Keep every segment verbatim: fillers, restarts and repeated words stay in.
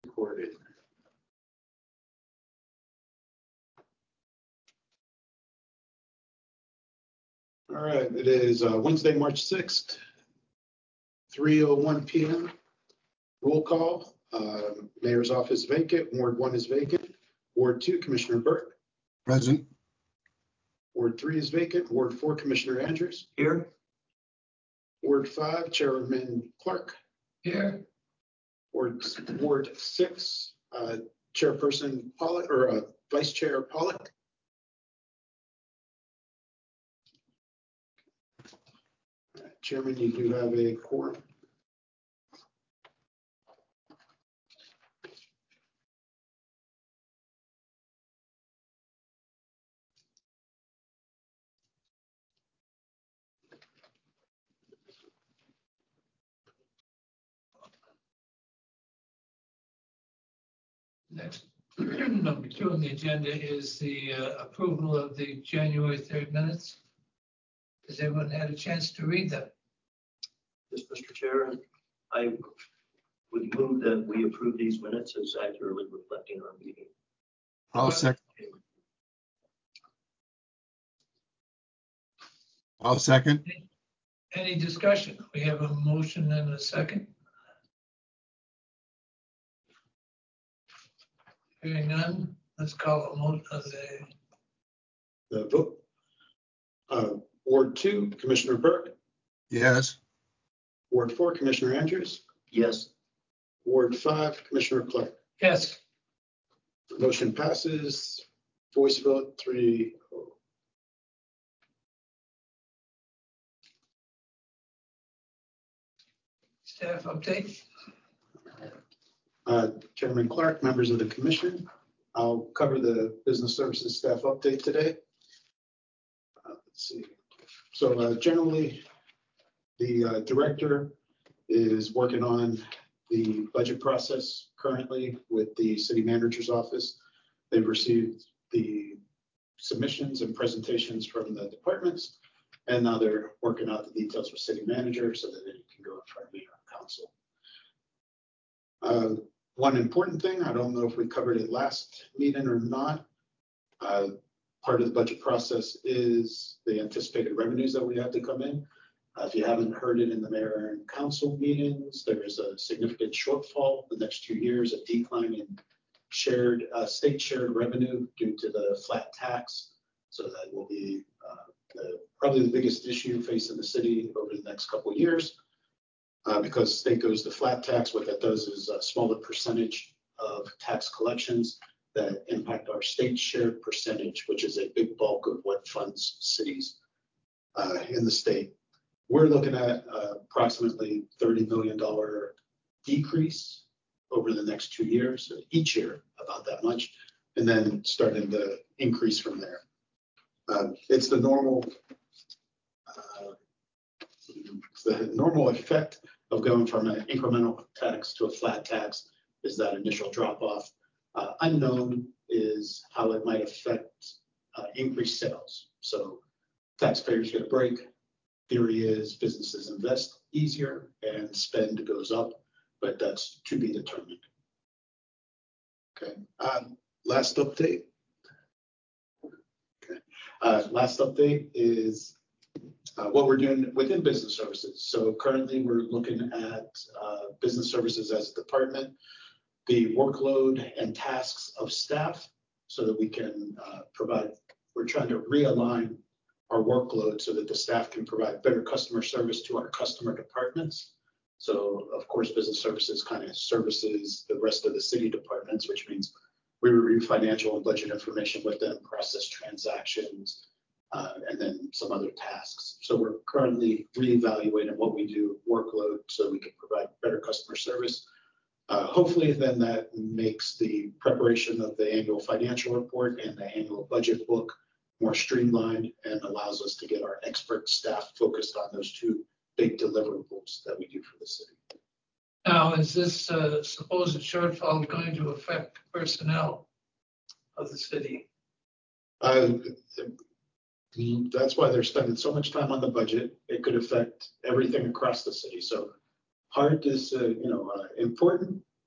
recorded. All right, it is uh, Wednesday, March sixth, three oh one p m Roll call. Uh, Mayor's office vacant. Ward one is vacant. Ward two, Commissioner Burke. Present. Ward three is vacant. Ward four, Commissioner Andrews. Here. Ward five, Chairman Clark. Here. Ward, Ward six, uh, Chairperson Pollock, or uh, Vice Chair Pollock. Uh, Chairman, you do have a quorum. Next, number two on the agenda is the uh, approval of the January third minutes. Has everyone had a chance to read them? Yes, Mister Chair, I would move that we approve these minutes as accurately reflecting our meeting. I'll second. I'll second. Any discussion? We have a motion and a second. Hearing none, let's call a motion of the. The vote. Uh, Ward two, Commissioner Burke. Yes. Ward four, Commissioner Andrews. Yes. Ward five, Commissioner Clark. Yes. Motion passes. Voice vote three. Staff update. Uh, Chairman Clark, members of the commission, I'll cover the business services staff update today. Uh, let's see. So uh, generally, the uh, director is working on the budget process currently with the city manager's office. They've received the submissions and presentations from the departments, and now they're working out the details with city manager so that it can go in front of mayor and council. Uh, one important thing, I don't know if we covered it last meeting or not. Uh, part of the budget process is the anticipated revenues that we have to come in. Uh, if you haven't heard it in the mayor and council meetings, there is a significant shortfall the next two years, a decline in shared uh, state shared revenue due to the flat tax. So that will be uh, the, probably the biggest issue facing the city over the next couple of years. Uh, because state goes to flat tax, what that does is a smaller percentage of tax collections that impact our state shared percentage, which is a big bulk of what funds cities uh, in the state. We're looking at uh, approximately thirty million dollars decrease over the next two years, each year about that much, and then starting to increase from there. Um, it's the normal uh, the normal effect of going from an incremental tax to a flat tax is that initial drop off. Uh, unknown is how it might affect uh, increased sales. So taxpayers get a break. Theory is businesses invest easier and spend goes up, but that's to be determined. Okay. Um, last update. Okay. Uh, last update is Uh, what we're doing within business services. So currently we're looking at uh, business services as a department, the workload and tasks of staff so that we can uh, provide, we're trying to realign our workload so that the staff can provide better customer service to our customer departments. So of course, business services kind of services the rest of the city departments, which means we review financial and budget information with them, process transactions, Uh, and then some other tasks. So we're currently reevaluating what we do, workload, so we can provide better customer service. Uh, hopefully then that makes the preparation of the annual financial report and the annual budget book more streamlined and allows us to get our expert staff focused on those two big deliverables that we do for the city. Now, is this uh, supposed shortfall going to affect personnel of the city? Uh, That's why they're spending so much time on the budget. It could affect everything across the city. So hard is, uh, you know, uh, important,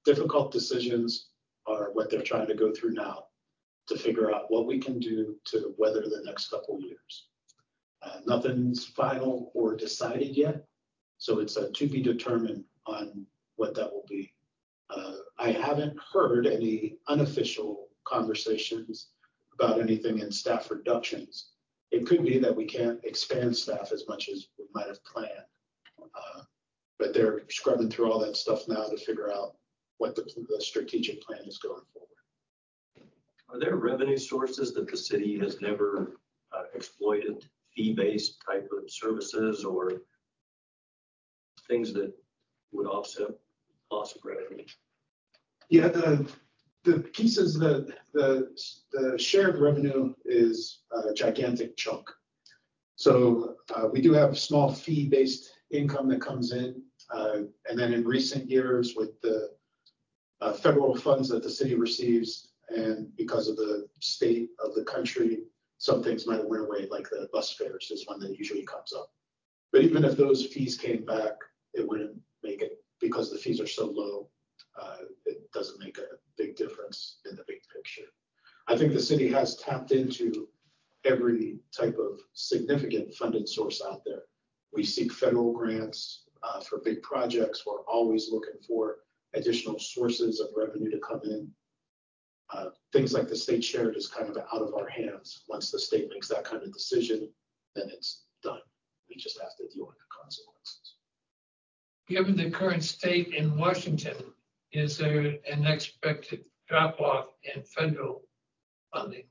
difficult decisions are what they're trying to go through now to figure out what we can do to weather the next couple of years. Uh, nothing's final or decided yet, so it's a to be determined on what that will be. Uh, I haven't heard any unofficial conversations about anything in staff reductions. It could be that we can't expand staff as much as we might have planned. Uh, but they're scrubbing through all that stuff now to figure out what the, the strategic plan is going forward. Are there revenue sources that the city has never uh, exploited, fee-based type of services or things that would offset loss of revenue? Yeah, the the pieces that the the shared revenue is a gigantic chunk. So uh, we do have small fee-based income that comes in, uh, and then in recent years with the uh, federal funds that the city receives, and because of the state of the country, some things might have went away, like the bus fares is one that usually comes up. But even if those fees came back, it wouldn't make it, because the fees are so low, uh, it doesn't make a big difference in the big picture. I think the city has tapped into every type of significant funding source out there. We seek federal grants uh, for big projects. We're always looking for additional sources of revenue to come in. Uh, things like the state shared is kind of out of our hands. Once the state makes that kind of decision, then it's done. We just have to deal with the consequences. Given the current state in Washington, is there an expected drop off in federal funding?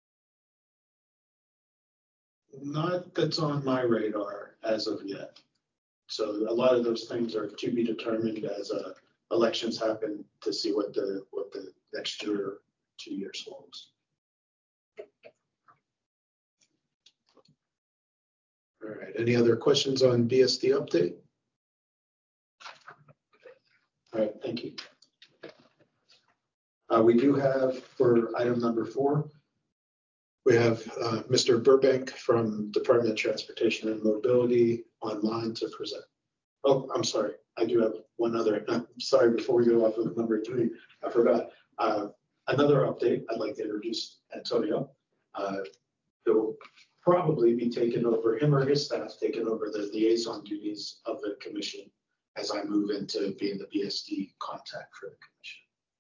Not that's on my radar as of yet. So a lot of those things are to be determined as uh, elections happen, to see what the what the next year or two years holds. All right. Any other questions on B S D update? All right. Thank you. Uh, we do have for item number four, we have uh, Mister Burbank from Department of Transportation and Mobility online to present. Oh, I'm sorry. I do have one other. I'm sorry, before we go off of number three, I forgot. Uh, another update. I'd like to introduce Antonio. Uh, he'll probably be taking over, him or his staff, taking over the liaison duties of the commission as I move into being the B S D contact for the commission.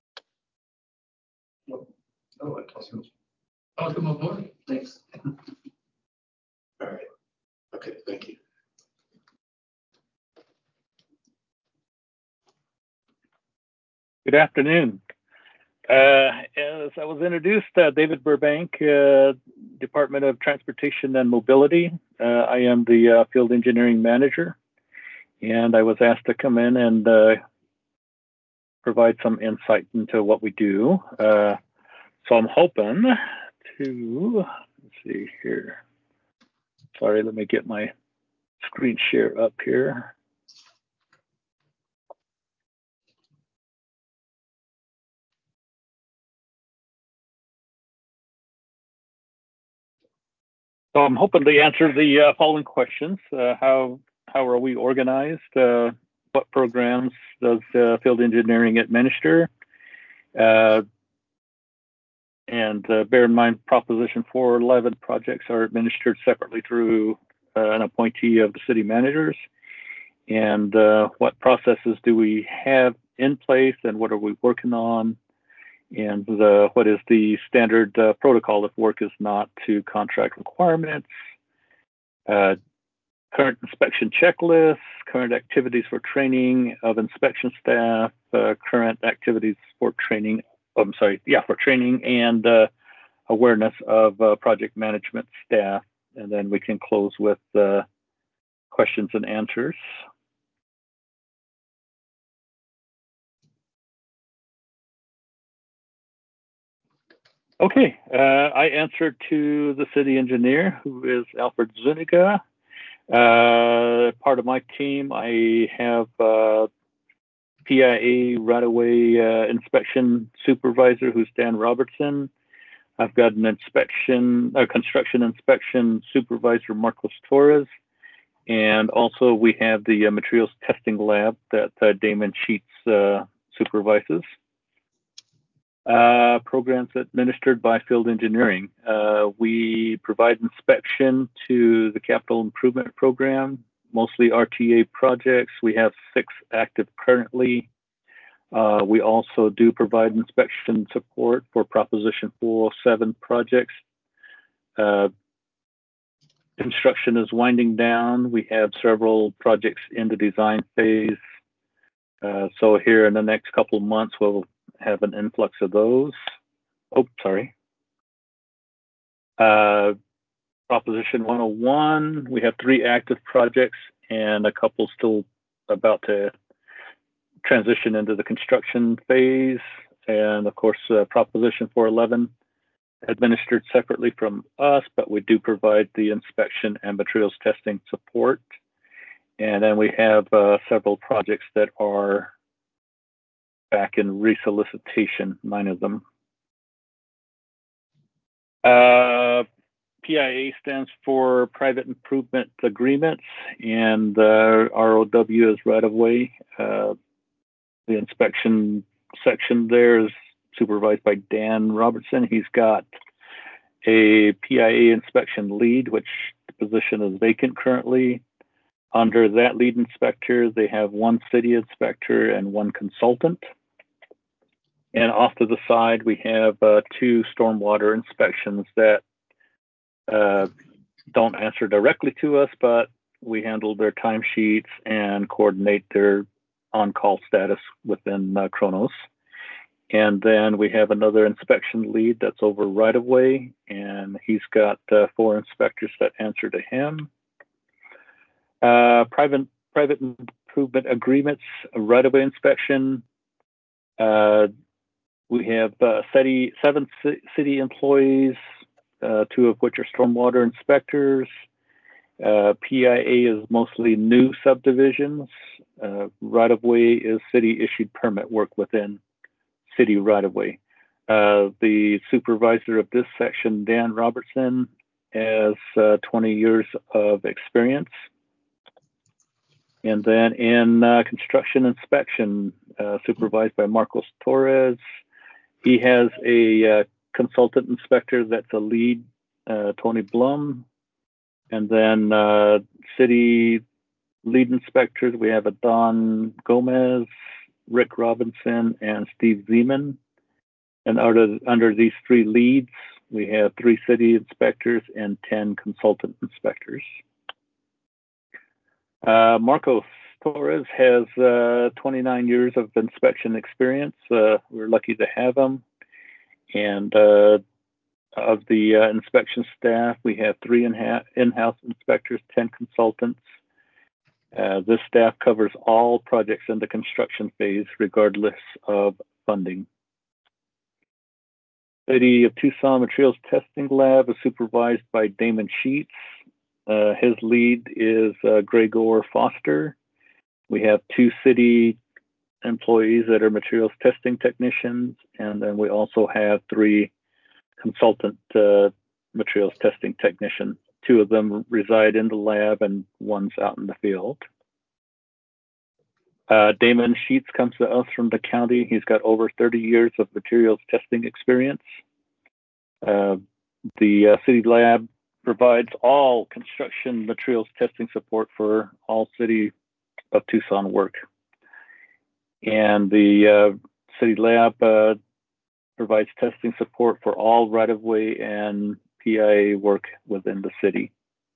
Oh, I told you. Welcome aboard. Thanks. All right. Okay, thank you. Good afternoon. Uh, as I was introduced, uh, David Burbank, uh, Department of Transportation and Mobility. Uh, I am the uh, field engineering manager, and I was asked to come in and uh, provide some insight into what we do. Uh, so I'm hoping to, let's see here. Sorry, let me get my screen share up here. So I'm hoping to answer the uh, following questions. Uh, how how are we organized? Uh, what programs does uh, field engineering administer? Uh, and uh, bear in mind, Proposition four eleven projects are administered separately through uh, an appointee of the city managers. And uh, what processes do we have in place, and what are we working on? And the, what is the standard uh, protocol if work is not to contract requirements? Uh, current inspection checklists, current activities for training of inspection staff, uh, current activities for training, oh, I'm sorry, yeah, for training and uh, awareness of uh, project management staff. And then we can close with uh, questions and answers. Okay, uh, I answered to the city engineer, who is Alfred Zuniga. Uh, part of my team, I have uh, P I A right-of-way uh, inspection supervisor, who's Dan Robertson. I've got an inspection, a construction inspection supervisor, Marcos Torres. And also we have the uh, materials testing lab that uh, Damon Sheets uh, supervises. Uh, programs administered by field engineering. Uh, we provide inspection to the capital improvement program, mostly R T A projects. We have six active currently. Uh, we also do provide inspection support for Proposition four oh seven projects. Uh, construction is winding down. We have several projects in the design phase. Uh, so here in the next couple of months, we'll have an influx of those. Oh, sorry. Uh, Proposition one oh one, we have three active projects and a couple still about to transition into the construction phase. And of course, uh, Proposition four eleven, administered separately from us, but we do provide the inspection and materials testing support. And then we have uh, several projects that are back in resolicitation, nine of them. Uh, P I A stands for Private Improvement Agreements, and uh, R O W is right of way. Uh, the inspection section there is supervised by Dan Robertson. He's got a P I A inspection lead, which the position is vacant currently. Under that lead inspector, they have one city inspector and one consultant. And off to the side, we have uh, two stormwater inspections that uh, don't answer directly to us, but we handle their timesheets and coordinate their on-call status within uh, Kronos. And then we have another inspection lead that's over right-of-way, and he's got uh, four inspectors that answer to him. Uh, private private improvement agreements, right-of-way inspection. Uh, we have uh, city, seven city employees, uh, two of which are stormwater inspectors. Uh, P I A is mostly new subdivisions. Uh, right-of-way is city-issued permit work within city right-of-way. Uh, the supervisor of this section, Dan Robertson, has uh, twenty years of experience. And then in uh, construction inspection, uh, supervised by Marcos Torres, he has a uh, consultant inspector that's a lead, uh, Tony Blum. And then uh, city lead inspectors, we have a Don Gomez, Rick Robinson, and Steve Zeman. And out of, under these three leads, we have three city inspectors and ten consultant inspectors. Uh, Marcos Torres has uh, twenty-nine years of inspection experience. Uh, we're lucky to have him. And uh, of the uh, inspection staff, we have three in-house inspectors, ten consultants. Uh, this staff covers all projects in the construction phase, regardless of funding. City of Tucson Materials Testing Lab is supervised by Damon Sheets. Uh, his lead is uh, Gregor Foster. We have two city employees that are materials testing technicians, and then we also have three consultant uh, materials testing technicians. Two of them reside in the lab and one's out in the field. Uh, Damon Sheets comes to us from the county. He's got over thirty years of materials testing experience. Uh, the uh, city lab provides all construction materials testing support for all City of Tucson work. And the uh, city lab uh, provides testing support for all right-of-way and P I A work within the city.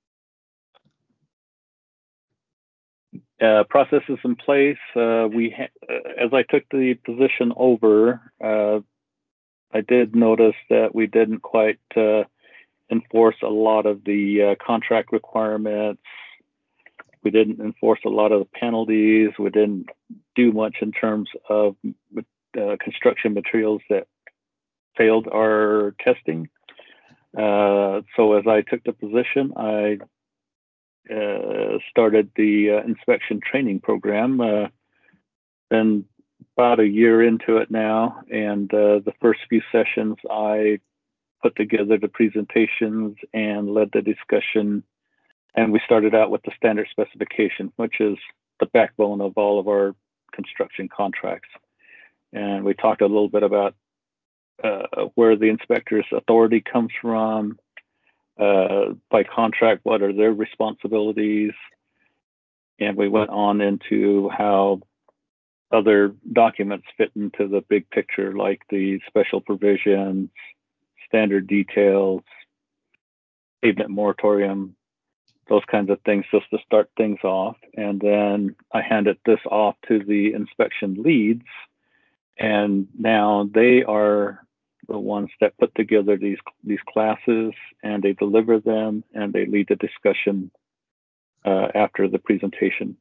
Uh, processes in place. Uh, we, ha as I took the position over, uh, I did notice that we didn't quite uh, enforce a lot of the uh, contract requirements. We didn't enforce a lot of the penalties. We didn't do much in terms of uh, construction materials that failed our testing. Uh, so as I took the position, I uh, started the uh, inspection training program. Uh, been about a year into it now, and uh, the first few sessions I put together the presentations and led the discussion. And we started out with the standard specification, which is the backbone of all of our construction contracts. and we talked a little bit about uh, where the inspector's authority comes from, uh, by contract, what are their responsibilities, and we went on into how other documents fit into the big picture, like the special provisions, standard details, pavement moratorium, those kinds of things, just to start things off. And then I handed this off to the inspection leads, and now they are the ones that put together these these classes, and they deliver them, and they lead the discussion uh, after the presentation.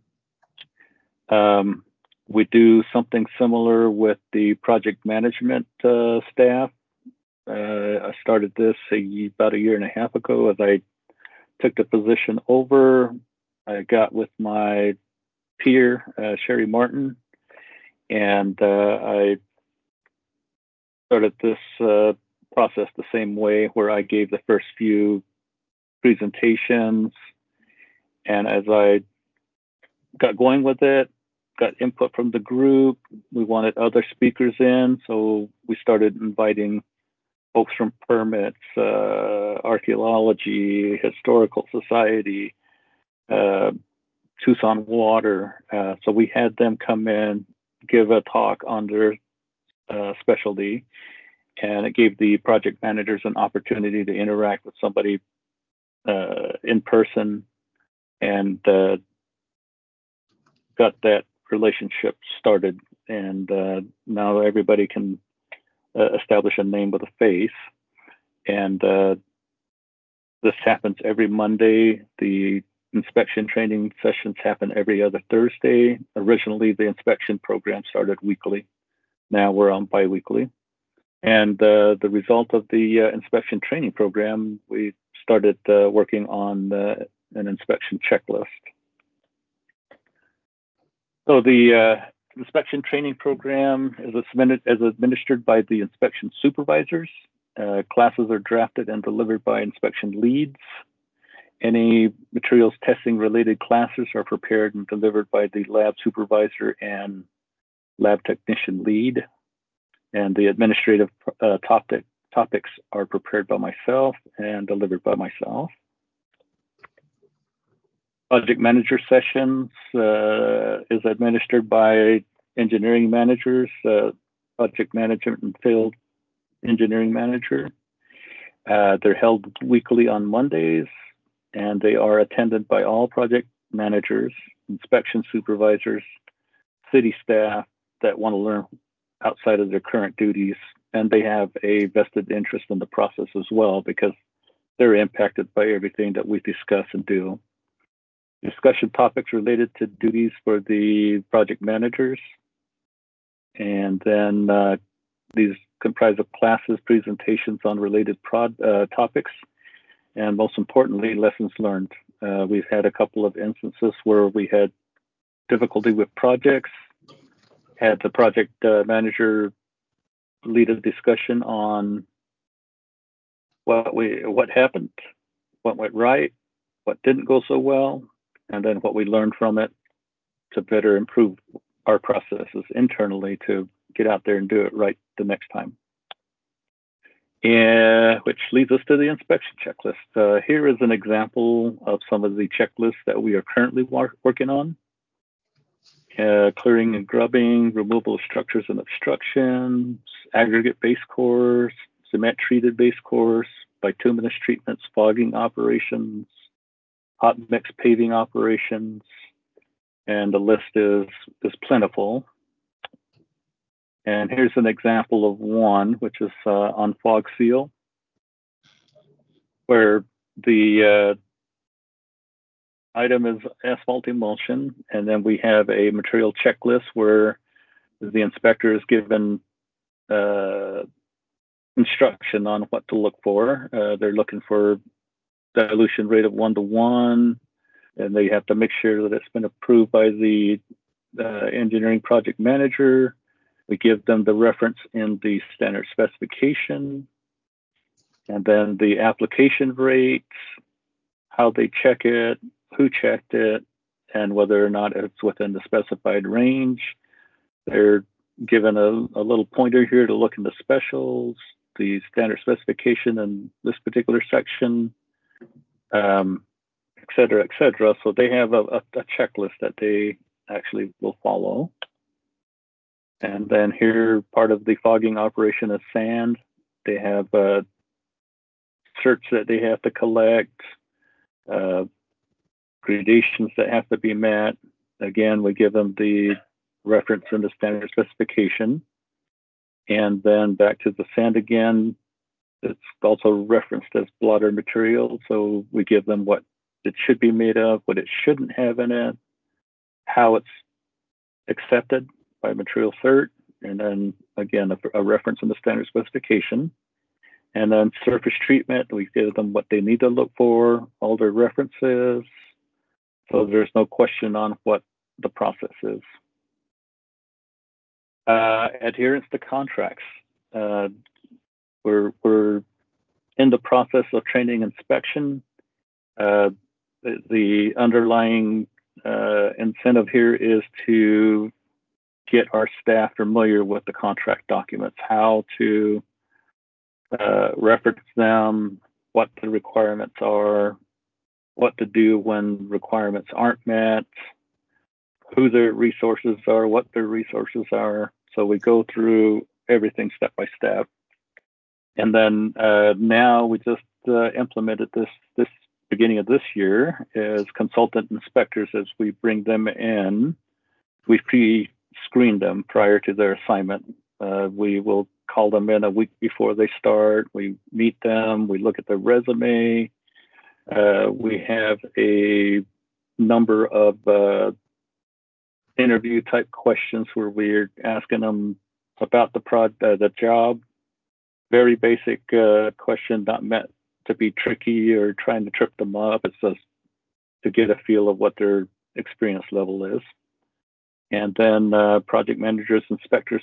Um, we do something similar with the project management uh, staff. Uh, I started this a, about a year and a half ago as I took the position over. I got with my peer, uh, Sherry Martin, and uh, I started this uh, process the same way, where I gave the first few presentations. And as I got going with it, got input from the group, we wanted other speakers in. So we started inviting folks from permits, uh, archaeology, historical society, uh, Tucson Water. Uh, so we had them come in, give a talk on their uh, specialty, and it gave the project managers an opportunity to interact with somebody uh, in person, and uh, got that relationship started. And uh, now everybody can uh, establish a name with a face. And uh, this happens every Monday. The inspection training sessions happen every other Thursday. Originally, the inspection program started weekly. Now we're on biweekly. And uh, the result of the uh, inspection training program, we started uh, working on uh, an inspection checklist. So the uh, inspection training program is, is administered by the inspection supervisors. Uh, classes are drafted and delivered by inspection leads. Any materials testing related classes are prepared and delivered by the lab supervisor and lab technician lead. And the administrative uh, topic, topics are prepared by myself and delivered by myself. Project manager sessions uh, is administered by engineering managers, uh, project management and field engineering manager. Uh, they're held weekly on Mondays, and they are attended by all project managers, inspection supervisors, city staff that want to learn outside of their current duties, and they have a vested interest in the process as well, because they're impacted by everything that we discuss and do. Discussion topics related to duties for the project managers, and then uh, these comprise of classes, presentations on related prod, uh, topics, and most importantly, lessons learned. Uh, we've had a couple of instances where we had difficulty with projects, had the project uh, manager lead a discussion on what we what happened, what went right, what didn't go so well, and then what we learned from it to better improve our processes internally to get out there and do it right the next time. And which leads us to the inspection checklist. Uh, here is an example of some of the checklists that we are currently working on. Uh, clearing and grubbing, removal of structures and obstructions, aggregate base course, cement treated base course, bituminous treatments, fogging operations, hot mix paving operations, and the list is, is plentiful. And here's an example of one, which is uh, on fog seal, where the uh, item is asphalt emulsion, and then we have a material checklist where the inspector is given uh, instruction on what to look for. Uh, they're looking for dilution rate of one to one, and they have to make sure that it's been approved by the uh, engineering project manager. We give them the reference in the standard specification, and then the application rates, how they check it, who checked it, and whether or not it's within the specified range. They're given a, a little pointer here to look into specials, the standard specification in this particular section, um, et cetera, et cetera. So they have a, a, a checklist that they actually will follow. And then here, part of the fogging operation is sand. They have uh, certs that they have to collect, uh, gradations that have to be met. Again, we give them the reference in the standard specification. And then back to the sand again, it's also referenced as blotter material. So we give them what it should be made of, what it shouldn't have in it, how it's accepted by material cert, and then again, a, a reference in the standard specification. And then surface treatment, we give them what they need to look for, all their references. So there's no question on what the process is. Uh, adherence to contracts. Uh, we're, we're in the process of training inspection. Uh, the, the underlying uh, incentive here is to get our staff familiar with the contract documents, how to uh, reference them, what the requirements are, what to do when requirements aren't met, who their resources are, what their resources are. So we go through everything step by step. And then uh, now we just uh, implemented this this beginning of this year as consultant inspectors. As we bring them in, we pre-screen them prior to their assignment. Uh, we will call them in a week before they start. We meet them. We look at their resume. Uh, we have a number of uh, interview type questions where we're asking them about the prod, uh, the job. Very basic uh, question, not meant to be tricky or trying to trip them up. It's just to get a feel of what their experience level is. And then uh, project managers, inspectors,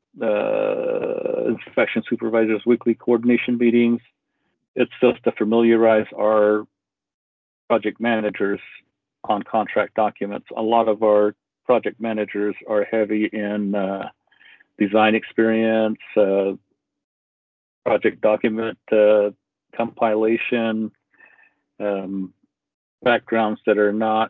uh, inspection supervisors, weekly coordination meetings. It's just to familiarize our project managers on contract documents. A lot of our project managers are heavy in uh, design experience, uh, project document uh, compilation, um, backgrounds that are not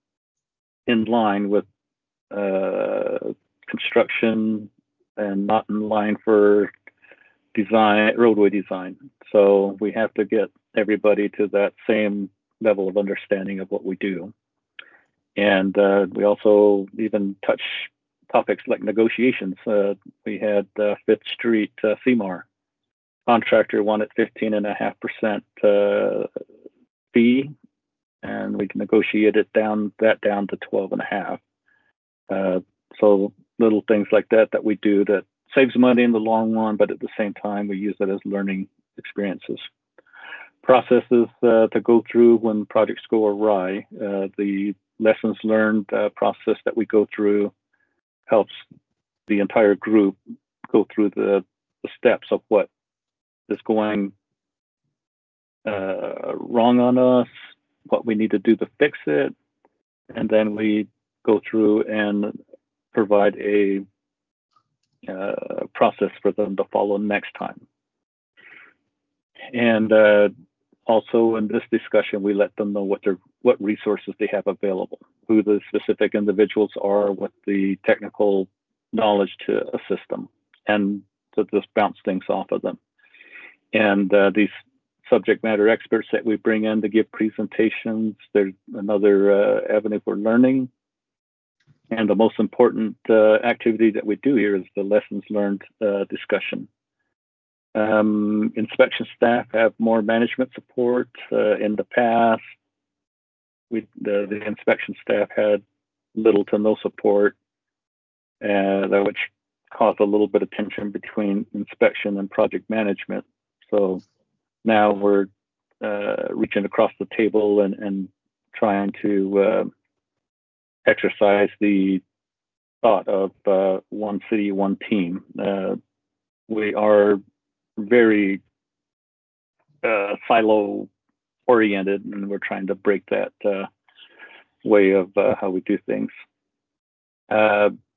in line with uh, construction and not in line for design, roadway design. So we have to get everybody to that same level of understanding of what we do. And uh, we also even touch topics like negotiations. Uh, we had uh, Fifth Street uh, C M A R. Contractor wanted fifteen and a half percent uh, fee, and we negotiated down that down to twelve and a half. Uh, so little things like that that we do that saves money in the long run, but at the same time we use it as learning experiences. Processes uh, to go through when projects go awry. Uh, the lessons learned uh, process that we go through helps the entire group go through the, the steps of what is going uh, wrong on us, what we need to do to fix it, and then we go through and provide a uh, process for them to follow next time. And uh, also in this discussion, we let them know what their what resources they have available, who the specific individuals are, what the technical knowledge to assist them, and to just bounce things off of them. And uh, these subject matter experts that we bring in to give presentations, there's another uh, avenue for learning. And the most important uh, activity that we do here is the lessons learned uh, discussion. Um, inspection staff have more management support. Uh, in the past, we, the, the inspection staff had little to no support, uh, which caused a little bit of tension between inspection and project management. So now we're uh, reaching across the table and, and trying to uh, exercise the thought of uh, one city, one team. Uh, we are very uh, silo oriented, and we're trying to break that uh, way of uh, how we do things. Uh,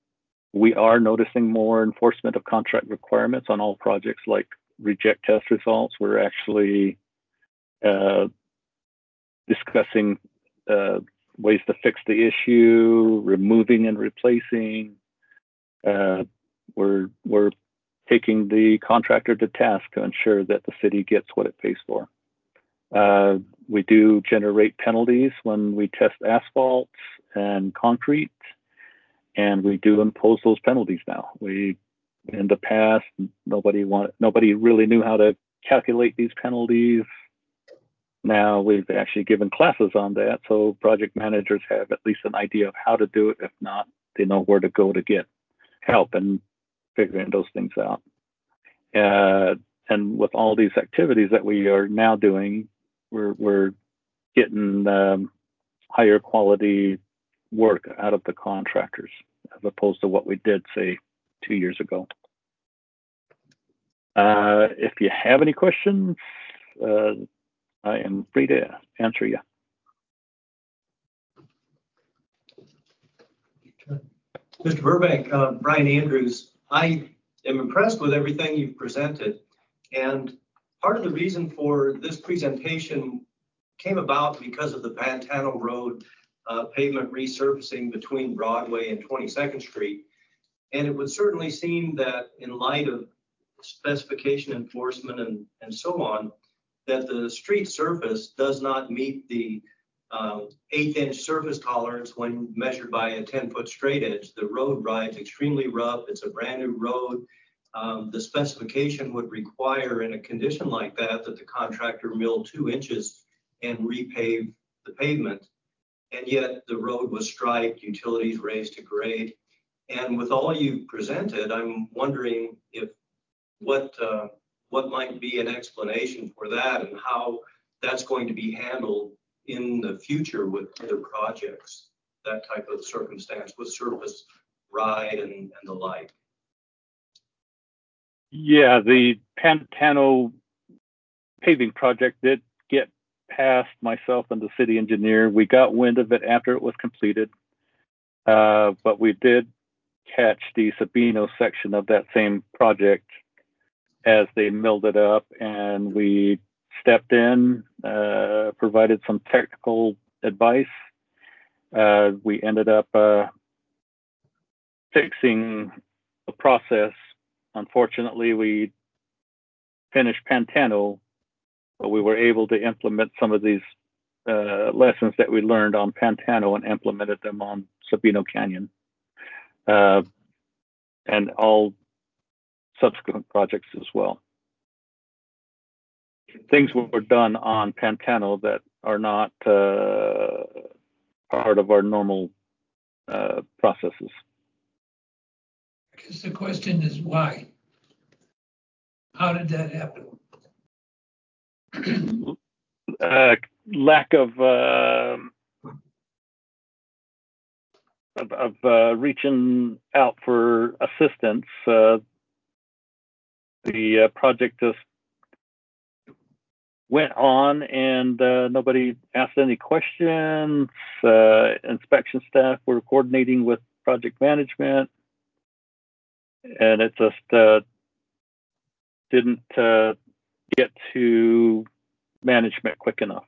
we are noticing more enforcement of contract requirements on all projects, like reject test results. We're actually uh, discussing uh, ways to fix the issue, removing and replacing. Uh, we're we're taking the contractor to task to ensure that the city gets what it pays for. Uh, we do generate penalties when we test asphalt and concrete, and we do impose those penalties now. We, in the past, nobody wanted, nobody really knew how to calculate these penalties. Now we've actually given classes on that, so project managers have at least an idea of how to do it. If not, they know where to go to get help in figuring those things out. Uh, and with all these activities that we are now doing, we're we're getting um, higher quality work out of the contractors as opposed to what we did, say, two years ago. Uh, if you have any questions, uh, I am free to answer you. Mister Burbank, uh, Brian Andrews, I am impressed with everything you've presented. And part of the reason for this presentation came about because of the Pantano Road uh, pavement resurfacing between Broadway and twenty-second Street. And it would certainly seem that in light of specification enforcement and, and so on, that the street surface does not meet the um, eighth inch surface tolerance when measured by a ten foot straight edge. The road rides extremely rough. It's a brand new road. Um, the specification would require in a condition like that that the contractor mill two inches and repave the pavement. And yet the road was striped, utilities raised to grade. And with all you presented, I'm wondering if what uh, what might be an explanation for that and how that's going to be handled in the future with other projects, that type of circumstance with surface ride and, and the like. Yeah, the Pantano paving project did get past myself and the city engineer. We got wind of it after it was completed, uh, but we did catch the Sabino section of that same project as they milled it up, and we stepped in, uh, provided some technical advice. Uh, we ended up uh, fixing the process. Unfortunately, we finished Pantano, but we were able to implement some of these uh, lessons that we learned on Pantano and implemented them on Sabino Canyon. Uh, and all subsequent projects as well. Things were done on Pantano that are not uh, part of our normal uh, processes. I guess the question is why? How did that happen? uh, lack of uh, of, of uh, reaching out for assistance. Uh, the uh, project just went on, and uh, nobody asked any questions. Uh, inspection staff were coordinating with project management, and it just uh, didn't uh, get to management quick enough.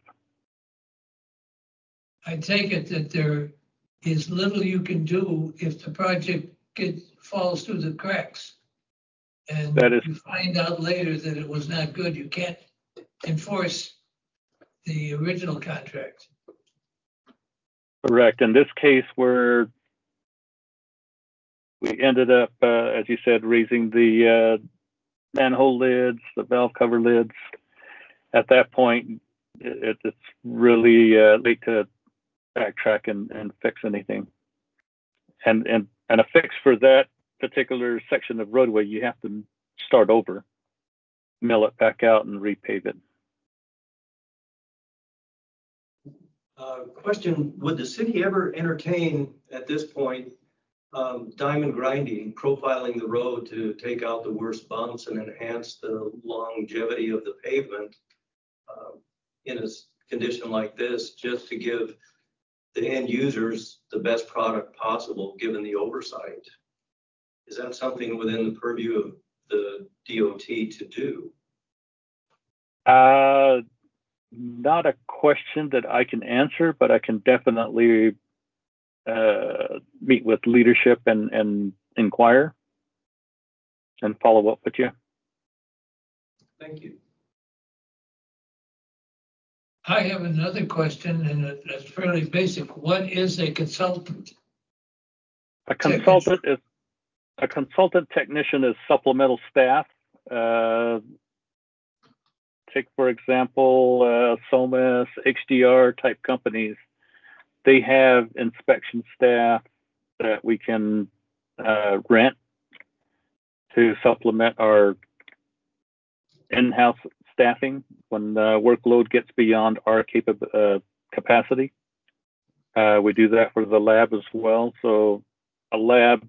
I take it that there is little you can do if the project gets falls through the cracks, and That is, you find out later that it was not good. You can't enforce the original contract. correct. In this case, where we ended up, uh, as you said, raising the uh, manhole lids, the valve cover lids. At that point, it, it's really uh, late to backtrack and, and fix anything. And, and and a fix for that particular section of roadway, you have to start over, mill it back out, and repave it. Uh, question, would the city ever entertain at this point um, diamond grinding, profiling the road to take out the worst bumps and enhance the longevity of the pavement uh, in a condition like this, just to give the end users the best product possible given the oversight? Is that something within the purview of the D O T to do? Uh, not a question that I can answer, but I can definitely uh, meet with leadership and, and inquire and follow up with you. Thank you. I have another question, and it- it's fairly basic. What is a consultant? A consultant is a consultant technician is supplemental staff. Uh, take for example, uh, SOMAS, H D R type companies. They have inspection staff that we can uh, rent to supplement our in-house staffing when the workload gets beyond our capab uh, capacity. Uh, we do that for the lab as well. So a lab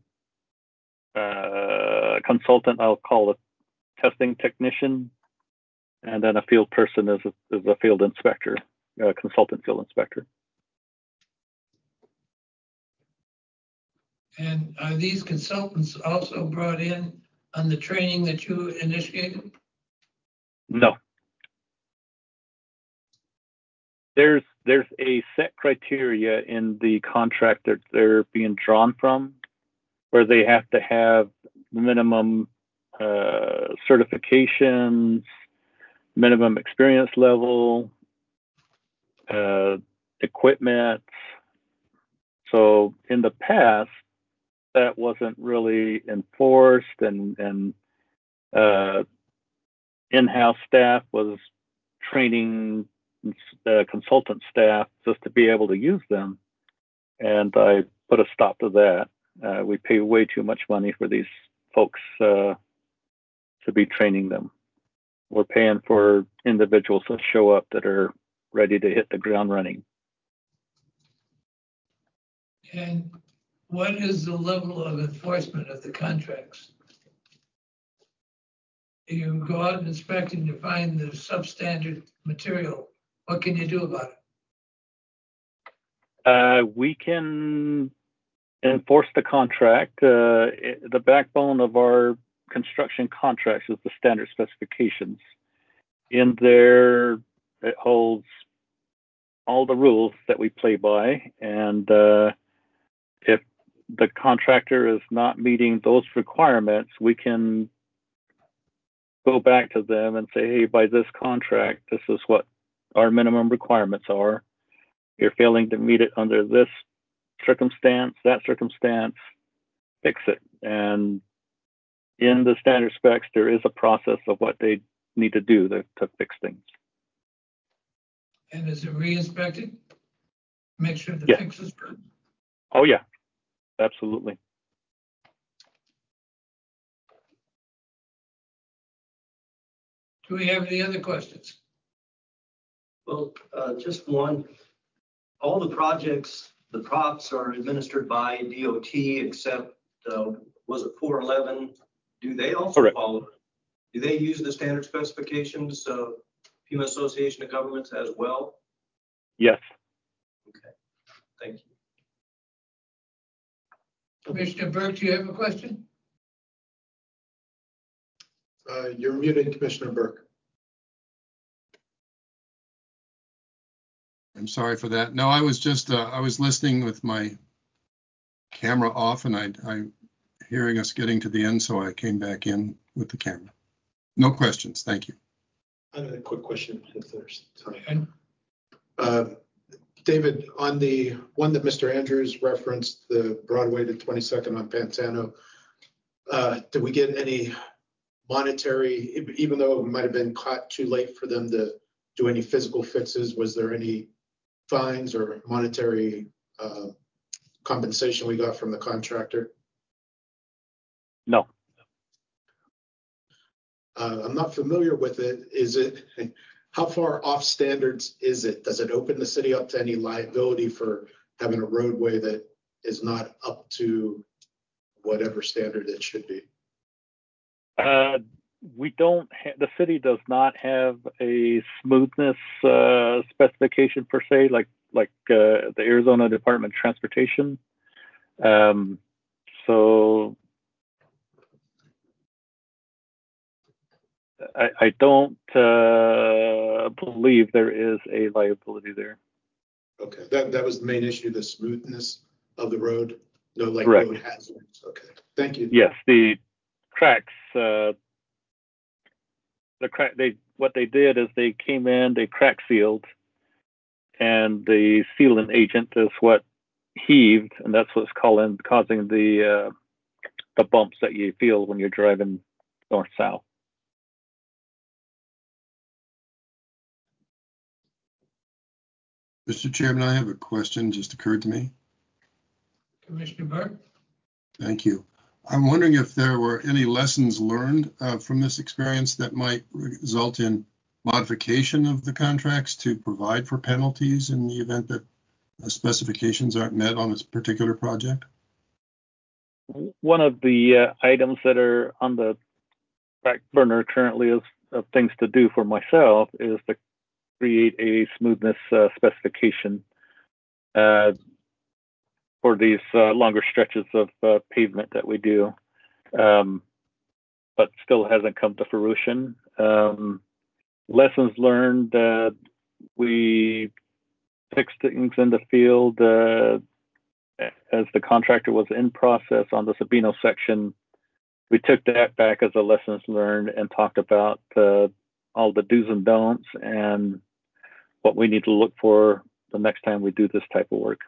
uh, consultant, I'll call a testing technician, and then a field person is a, is a field inspector, a consultant field inspector. And are these consultants also brought in on the training that you initiated? No. There's there's a set criteria in the contract that they're being drawn from, where they have to have minimum uh, certifications, minimum experience level, uh, equipment. So in the past, that wasn't really enforced, and and uh, in-house staff was training uh, consultant staff just to be able to use them, and I put a stop to that. Uh, we pay way too much money for these folks uh, to be training them. We're paying for individuals to show up that are ready to hit the ground running. And what is the level of enforcement of the contracts? You go out and inspect and you find the substandard material. What can you do about it? Uh, we can enforce the contract. Uh, it, the backbone of our construction contracts is the standard specifications. In there, it holds all the rules that we play by, and uh, if the contractor is not meeting those requirements, we can go back to them and say, hey, by this contract, this is what our minimum requirements are. You're failing to meet it under this circumstance, that circumstance, fix it. And in the standard specs, there is a process of what they need to do to, to fix things. And is it re-inspected? Make sure the Yeah. fix is good. Oh, yeah, absolutely. Do we have any other questions? Well, uh, just one. All the projects, the props are administered by D O T except, uh, was it four eleven? Do they also Correct. follow? Do they use the standard specifications of FEMA Association of Governments as well? Yes. Okay, thank you. Commissioner Burke, do you have a question? Uh, you're muted, Commissioner Burke. I'm sorry for that. No, I was just, uh, I was listening with my camera off, and I, I hearing us getting to the end, so I came back in with the camera. No questions. Thank you. I have a quick question if there's time. And Uh, David, on the one that Mister Andrews referenced, the Broadway to twenty-second on Pantano, uh, did we get any monetary, even though it might have been caught too late for them to do any physical fixes, was there any fines or monetary uh, compensation we got from the contractor? No. Uh, I'm not familiar with it. Is it, how far off standards is it? Does it open the city up to any liability for having a roadway that is not up to whatever standard it should be? Uh, we don't, ha- the city does not have a smoothness uh, specification per se, like like uh, the Arizona Department of Transportation. Um, so I, I don't uh, believe there is a liability there. Okay, that, that was the main issue, the smoothness of the road, no like Correct. road hazards. Okay, thank you. Yes, the cracks, uh, the crack, they, what they did is they came in, they crack sealed, and the sealant agent is what heaved, and that's what's calling, causing the, uh, the bumps that you feel when you're driving north-south. Mister Chairman, I have a question just occurred to me. Commissioner Burke? Thank you. I'm wondering if there were any lessons learned uh, from this experience that might result in modification of the contracts to provide for penalties in the event that the specifications aren't met on this particular project? One of the uh, items that are on the back burner currently is of things to do for myself is to create a smoothness uh, specification uh, for these uh, longer stretches of uh, pavement that we do, um, but still hasn't come to fruition. Um, lessons learned, uh, we fixed things in the field uh, as the contractor was in process on the Sabino section. We took that back as a lessons learned and talked about uh, all the do's and don'ts and what we need to look for the next time we do this type of work.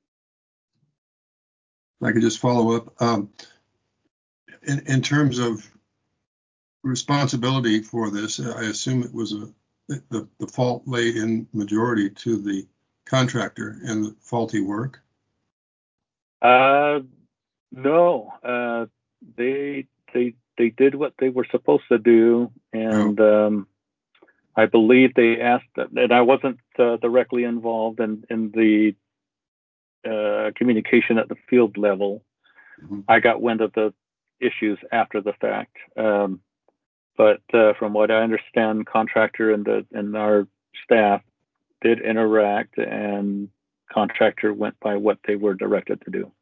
If I could just follow up, um, in, in terms of responsibility for this, I assume it was a the, the fault lay in majority to the contractor and the faulty work. Uh, no, uh, they they they did what they were supposed to do, and oh. um, I believe they asked, and I wasn't uh, directly involved in in the uh, communication at the field level. Mm-hmm. I got wind of the issues after the fact, um, but uh, from what I understand, contractor and the and our staff did interact, and contractor went by what they were directed to do.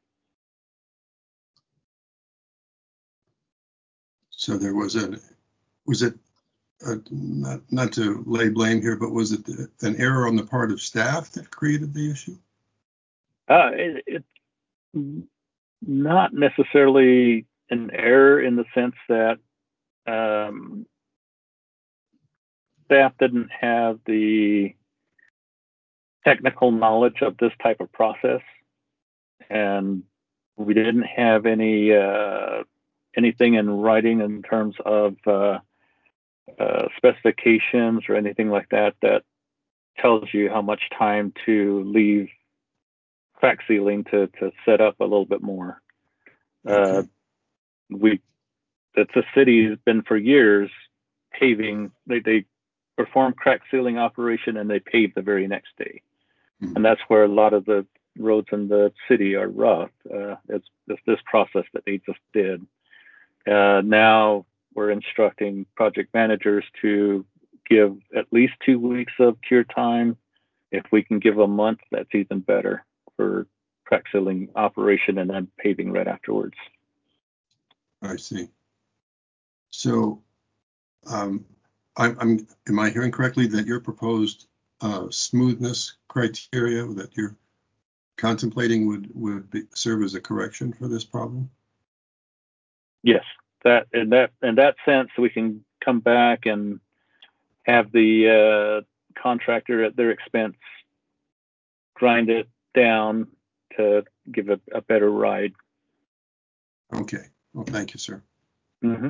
So there was a, was it, a, not, not to lay blame here, but was it an error on the part of staff that created the issue? Uh, it, it not necessarily an error in the sense that um, staff didn't have the technical knowledge of this type of process, and we didn't have any uh, anything in writing in terms of uh, uh, specifications or anything like that that tells you how much time to leave crack sealing to to set up a little bit more. Okay. Uh, we that's the city has been for years paving. They they perform crack sealing operation and they pave the very next day, mm-hmm. and that's where a lot of the roads in the city are rough. Uh, it's, it's this process that they just did. Uh, now we're instructing project managers to give at least two weeks of cure time. If we can give a month, that's even better for crack sealing operation and then paving right afterwards. I see. So, um, I'm, I'm, am I hearing correctly that your proposed uh, smoothness criteria that you're contemplating would would be, serve as a correction for this problem? Yes, that in that in that sense, we can come back and have the uh, contractor at their expense grind it down to give a, a better ride. Okay. Well, thank you, sir. Mm-hmm.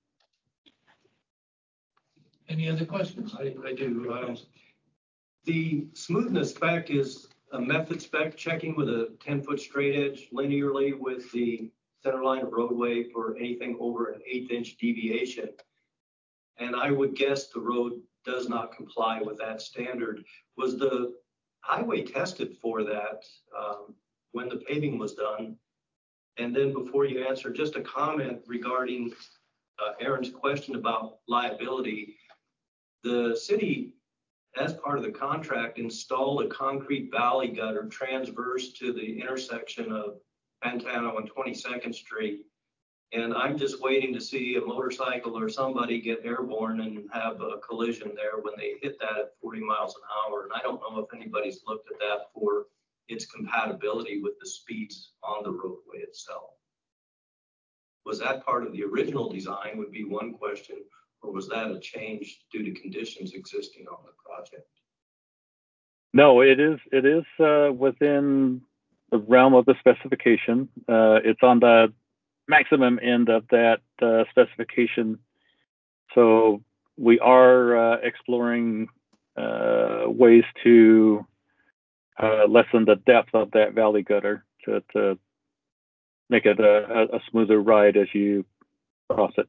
Any other questions? I, I do. Uh, the smoothness spec is a method spec checking with a ten foot straight edge linearly with the center line of roadway for anything over an eighth inch deviation. And I would guess the road does not comply with that standard. Was the highway tested for that um, when the paving was done? And then before you answer, just a comment regarding uh, Aaron's question about liability. The city, as part of the contract, installed a concrete valley gutter transverse to the intersection of Pantano and twenty-second Street. And I'm just waiting to see a motorcycle or somebody get airborne and have a collision there when they hit that at forty miles an hour. And I don't know if anybody's looked at that for its compatibility with the speeds on the roadway itself. Was that part of the original design would be one question, or was that a change due to conditions existing on the project? No, it is it is uh, within the realm of the specification. Uh, it's on the maximum end of that uh, specification. So we are uh, exploring uh, ways to uh, lessen the depth of that valley gutter to, to make it a, a smoother ride as you cross it.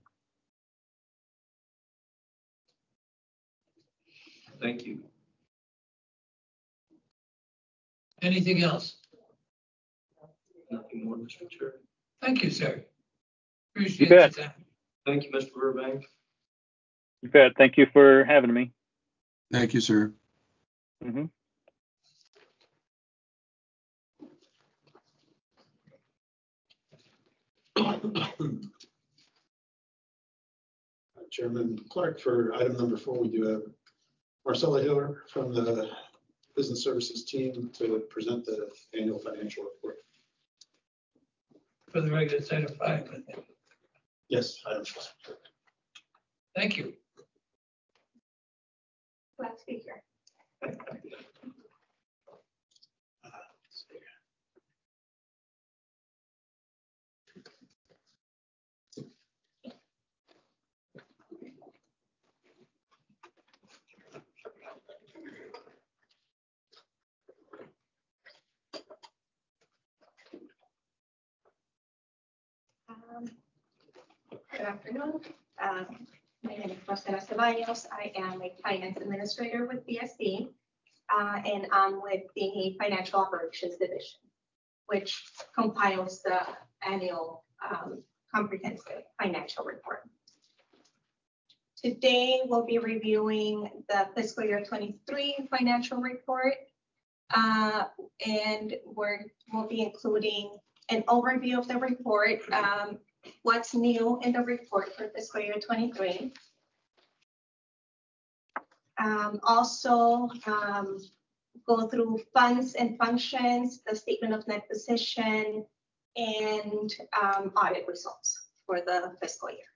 Thank you. Anything else? Nothing more, Mister Chair. Thank you, sir. Appreciate You bet. your time. Thank you, Mister Burbank. You bet. Thank you for having me. Thank you, sir. Mm-hmm. Chairman Clark, for item number four, we do have Marcella Hiller from the Business Services team to present the annual financial report. For the regular set of five. Yes, item four. Thank you. Glad to be here. Um, good afternoon. Um, my name is Marcela Ceballos. I am a finance administrator with B S D, uh, and I'm with the Financial Operations Division, which compiles the annual um, comprehensive financial report. Today, we'll be reviewing the fiscal year twenty-three financial report, uh, and we're, we'll be including an overview of the report, um, what's new in the report for fiscal year twenty-three. Um, also, um, go through funds and functions, the statement of net position, and um, audit results for the fiscal year.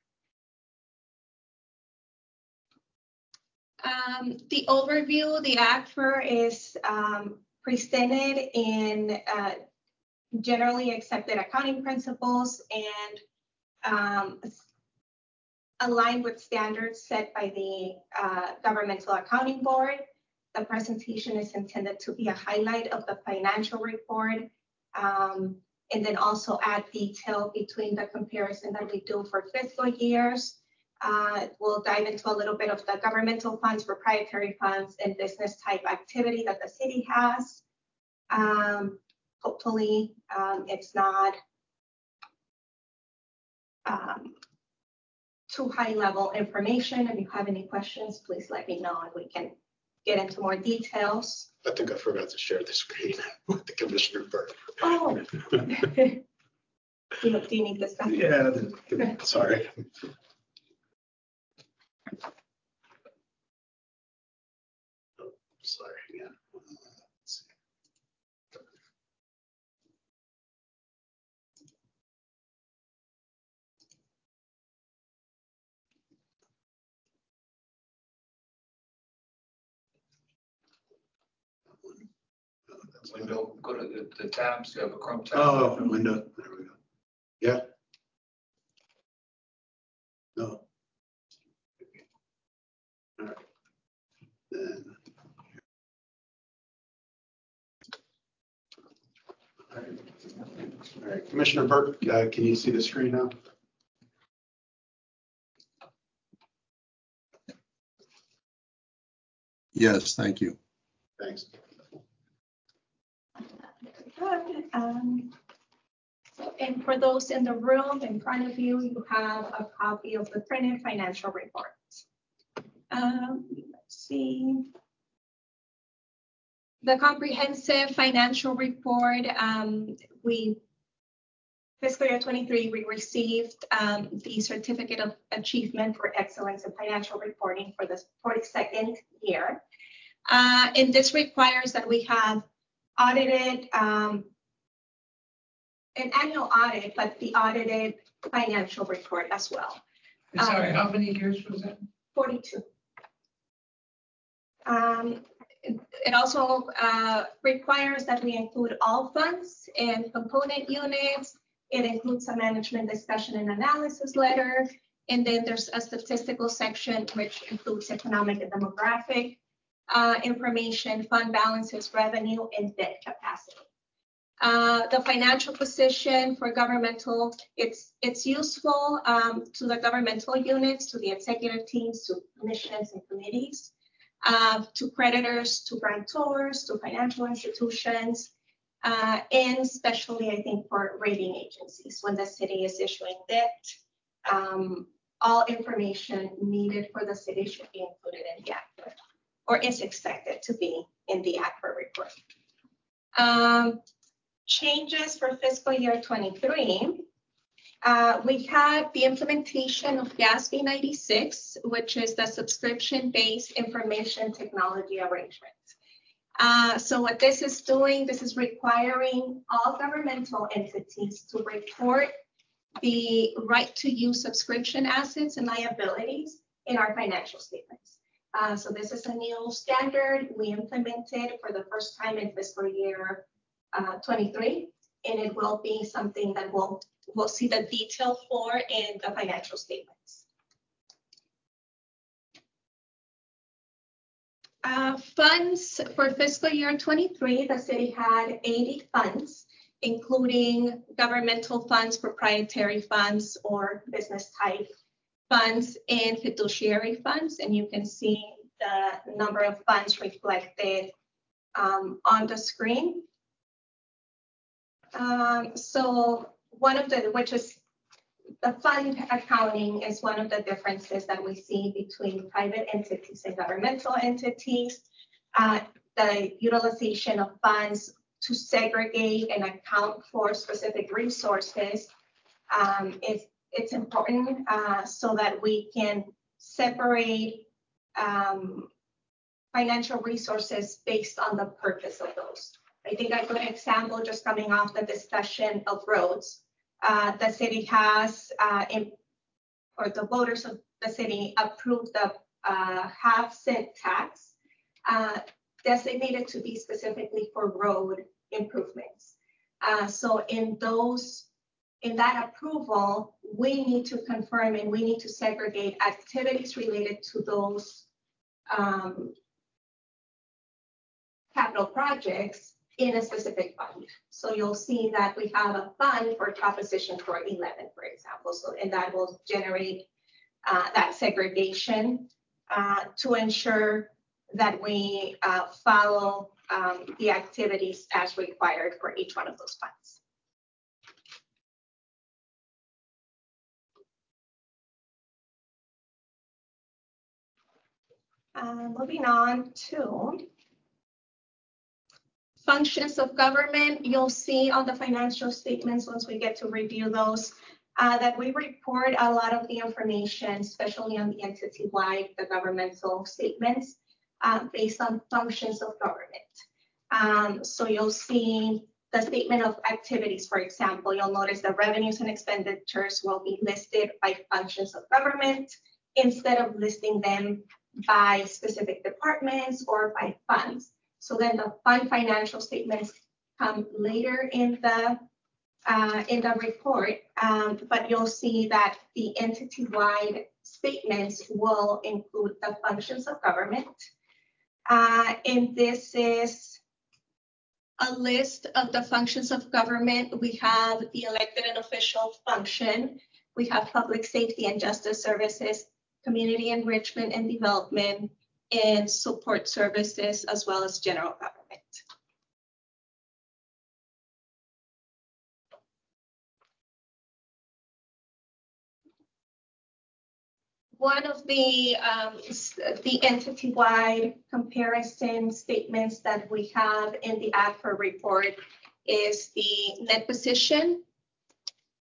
Um, the overview, the A C F R is um, presented in uh, generally accepted accounting principles and um, aligned with standards set by the uh, Governmental Accounting Board. The presentation is intended to be a highlight of the financial report, um, and then also add detail between the comparison that we do for fiscal years. Uh, we'll dive into a little bit of the governmental funds, proprietary funds, and business type activity that the city has. Um, hopefully, um, it's not um, too high level information. If you have any questions, please let me know and we can get into more details. I think I forgot to share the screen with the Commissioner Burke. Oh. do, you, do you need this back? Yeah, sorry. Oh, sorry, yeah. Let's see. Window, go to the, the tabs, you have a Chrome tab. Oh, window, there we go. Yeah. No. All right. Then. All right. All right, Commissioner Burke, uh, can you see the screen now? Yes, thank you. Thanks. Good. Um, so, and for those in the room in front of you, you have a copy of the printed financial report. Um, let's see. The comprehensive financial report, um, we fiscal year twenty-three, we received um, the Certificate of Achievement for Excellence in Financial Reporting for the forty-second year. Uh, and this requires that we have audited um, an annual audit, but the audited financial report as well. And Sorry, how many years was that? forty-two. Um, it, it also uh, requires that we include all funds and component units. It includes a management discussion and analysis letter. And then there's a statistical section which includes economic and demographic uh, information, fund balances, revenue, and debt capacity. Uh, the financial position for governmental, it's it's useful um, to the governmental units, to the executive teams, to commissions and committees, uh, to creditors, to grantors, to financial institutions, uh, and especially I think for rating agencies when the city is issuing debt. Um, all information needed for the city should be included in the A C F R, or is expected to be in the A C F R report. Um, Changes for fiscal year twenty-three. Uh, we had the implementation of GASB ninety-six, which is the subscription-based information technology arrangement. Uh, so what this is doing, this is requiring all governmental entities to report the right to use subscription assets and liabilities in our financial statements. Uh, so this is a new standard we implemented for the first time in fiscal year Uh, twenty-three, and it will be something that we'll, we'll see the detail for in the financial statements. Uh, funds for fiscal year twenty-three, the city had eighty funds, including governmental funds, proprietary funds, or business type funds, and fiduciary funds. And you can see the number of funds reflected um, on the screen. Um, so one of the, which is the fund accounting is one of the differences that we see between private entities and governmental entities. Uh, the utilization of funds to segregate and account for specific resources um, is it's important uh, so that we can separate um, financial resources based on the purpose of those. I think a good example, just coming off the discussion of roads, uh, the city has, uh, in, or the voters of the city approved the uh, half cent tax uh, designated to be specifically for road improvements. Uh, so in those, in that approval, we need to confirm and we need to segregate activities related to those um, capital projects in a specific fund. So you'll see that we have a fund for Proposition four eleven, for example. So, and that will generate uh, that segregation uh, to ensure that we uh, follow um, the activities as required for each one of those funds. Uh, moving on to functions of government, you'll see on the financial statements once we get to review those, uh, that we report a lot of the information, especially on the entity-wide, the governmental statements, uh, based on functions of government. Um, so you'll see the statement of activities, for example, you'll notice the revenues and expenditures will be listed by functions of government instead of listing them by specific departments or by funds. So then the fund financial statements come later in the uh, in the report, um, but you'll see that the entity-wide statements will include the functions of government. Uh, and this is a list of the functions of government. We have the elected and official function. We have public safety and justice services, community enrichment and development, and support services, as well as general government. One of the, um, the entity-wide comparison statements that we have in the A C F R report is the net position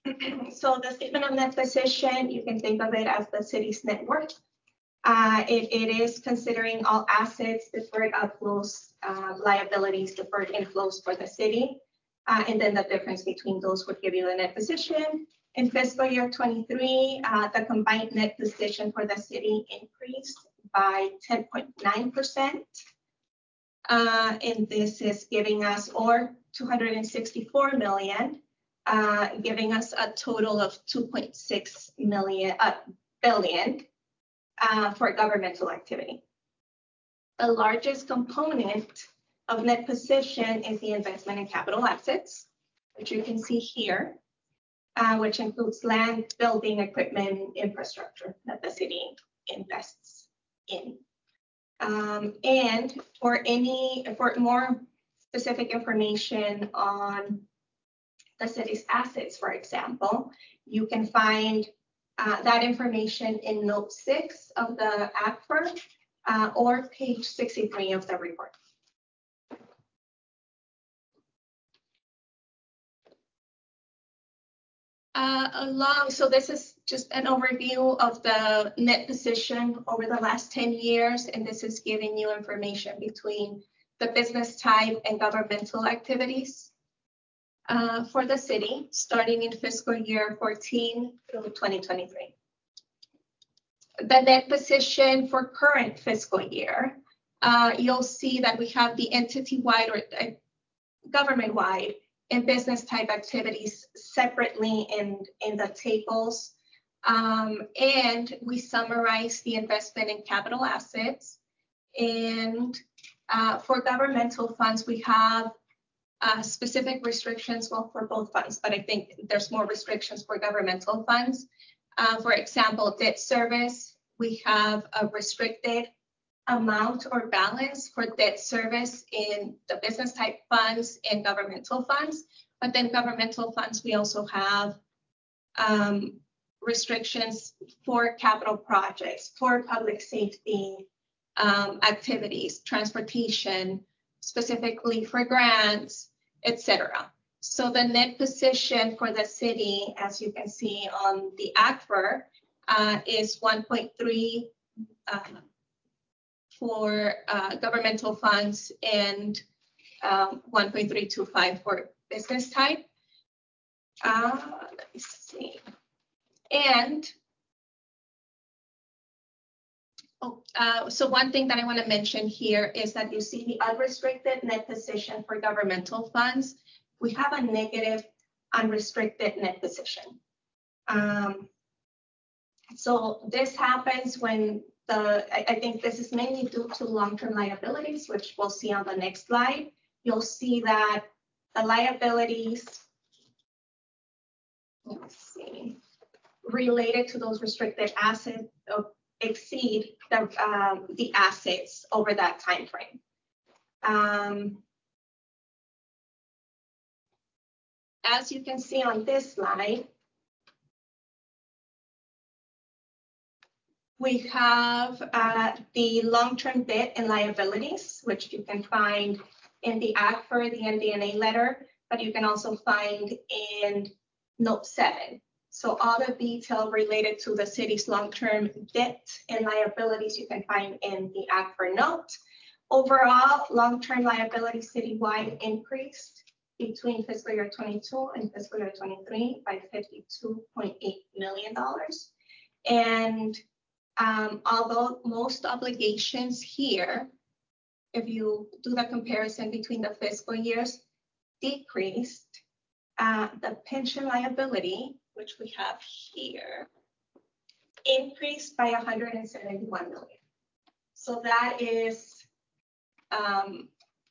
So the statement of net position, you can think of it as the city's net worth. Uh, it, it is considering all assets, deferred outflows, uh, liabilities, deferred inflows for the city. Uh, and then the difference between those would give you the net position. In fiscal year twenty-three, uh, the combined net position for the city increased by ten point nine percent. Uh, and this is giving us, or two hundred sixty-four million, uh, giving us a total of two point six million, uh, billion uh, for governmental activity. The largest component of net position is the investment in capital assets, which you can see here, uh, which includes land, building, equipment, infrastructure that the city invests in. Um, and for any, for more specific information on the city's assets, for example, you can find uh, that information in note six of the A C F R uh, or page sixty-three of the report. Uh, along, so this is just an overview of the net position over the last ten years, and this is giving you information between the business type and governmental activities uh, for the city, starting in fiscal year fourteen through twenty twenty-three. The net position for current fiscal year, uh, you'll see that we have the entity-wide or uh, government-wide and business type activities separately in, in the tables. Um, and we summarize the investment in capital assets. And uh, for governmental funds, we have uh, specific restrictions, well, for both funds, but I think there's more restrictions for governmental funds. Uh, for example, debt service, we have a restricted amount or balance for debt service in the business type funds and governmental funds. But then governmental funds, we also have um, restrictions for capital projects, for public safety um, activities, transportation, specifically for grants, et cetera. So the net position for the city, as you can see on the A C F R, uh, is one point three uh, for uh, governmental funds and um, one point three two five for business type. Uh, let me see. And oh, uh, so one thing that I want to mention here is that you see the unrestricted net position for governmental funds. We have a negative unrestricted net position. Um, so this happens when the, I, I think this is mainly due to long-term liabilities, which we'll see on the next slide. You'll see that the liabilities, let's see, related to those restricted assets uh, exceed the, um, the assets over that time frame. Um, as you can see on this slide, we have uh, the long-term debt and liabilities, which you can find in the A C F R, the M D N A letter, but you can also find in note seven. So all the detail related to the city's long-term debt and liabilities you can find in the A C F R note. Overall, long-term liabilities citywide increased between fiscal year twenty-two and fiscal year twenty-three by fifty-two point eight million dollars. And um, although most obligations here, if you do the comparison between the fiscal years, decreased, uh, the pension liability, which we have here, increased by one hundred seventy-one million. So that is um,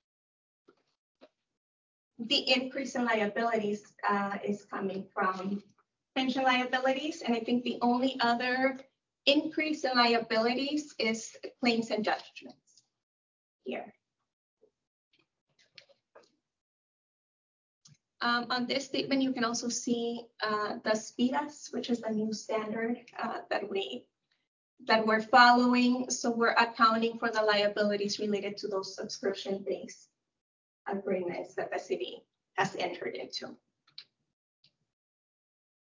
the increase in liabilities uh, is coming from pension liabilities. And I think the only other increase in liabilities is claims and judgments here. Um, on this statement, you can also see uh, the SPIDAS, which is the new standard uh, that we that we're following. So we're accounting for the liabilities related to those subscription-based agreements that the city has entered into.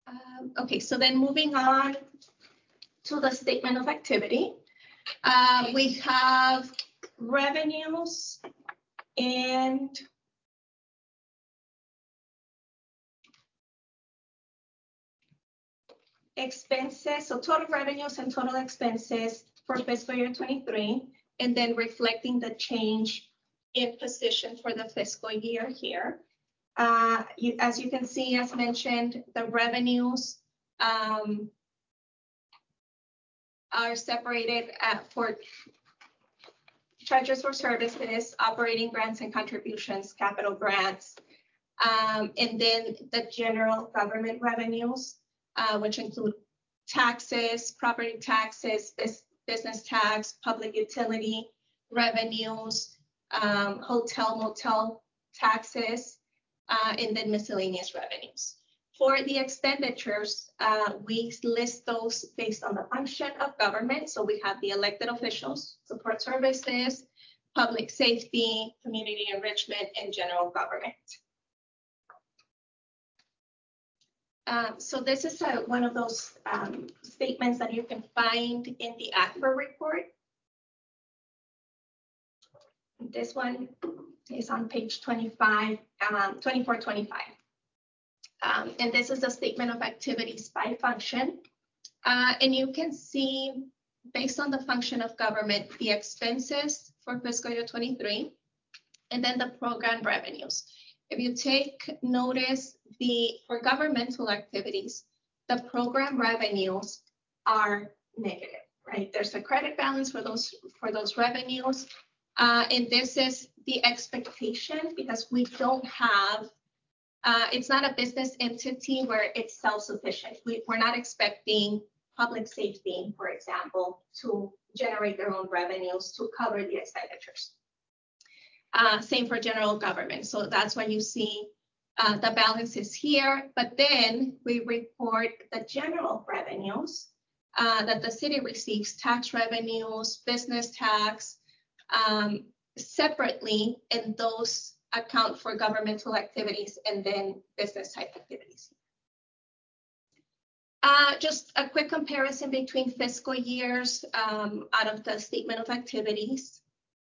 Um, okay, so then moving on to the statement of activity, uh, we have revenues and expenses, so total revenues and total expenses for fiscal year twenty-three, and then reflecting the change in position for the fiscal year here. Uh, you, as you can see, as mentioned, the revenues um, are separated uh, for charges for services, operating grants and contributions, capital grants, um, and then the general government revenues, uh, which include taxes, property taxes, bis business tax, public utility revenues, um, hotel, motel taxes, uh, and then miscellaneous revenues. For the expenditures, uh, we list those based on the function of government. So we have the elected officials, support services, public safety, community enrichment, and general government. Um, so this is a, one of those um, statements that you can find in the A C F R report. This one is on page twenty-five, um, twenty-four twenty-five. Um, and this is a statement of activities by function. Uh, and you can see, based on the function of government, the expenses for fiscal year twenty-three, and then the program revenues. If you take notice, the for governmental activities, the program revenues are negative, right? There's a credit balance for those for those revenues. Uh, and this is the expectation because we don't have Uh, it's not a business entity where it's self-sufficient. We, we're not expecting public safety, for example, to generate their own revenues to cover the expenditures. Uh, same for general government. So that's why you see uh, the balances here. But then we report the general revenues uh, that the city receives, tax revenues, business tax, um, separately, and those account for governmental activities and then business type activities. Uh, just a quick comparison between fiscal years um, out of the statement of activities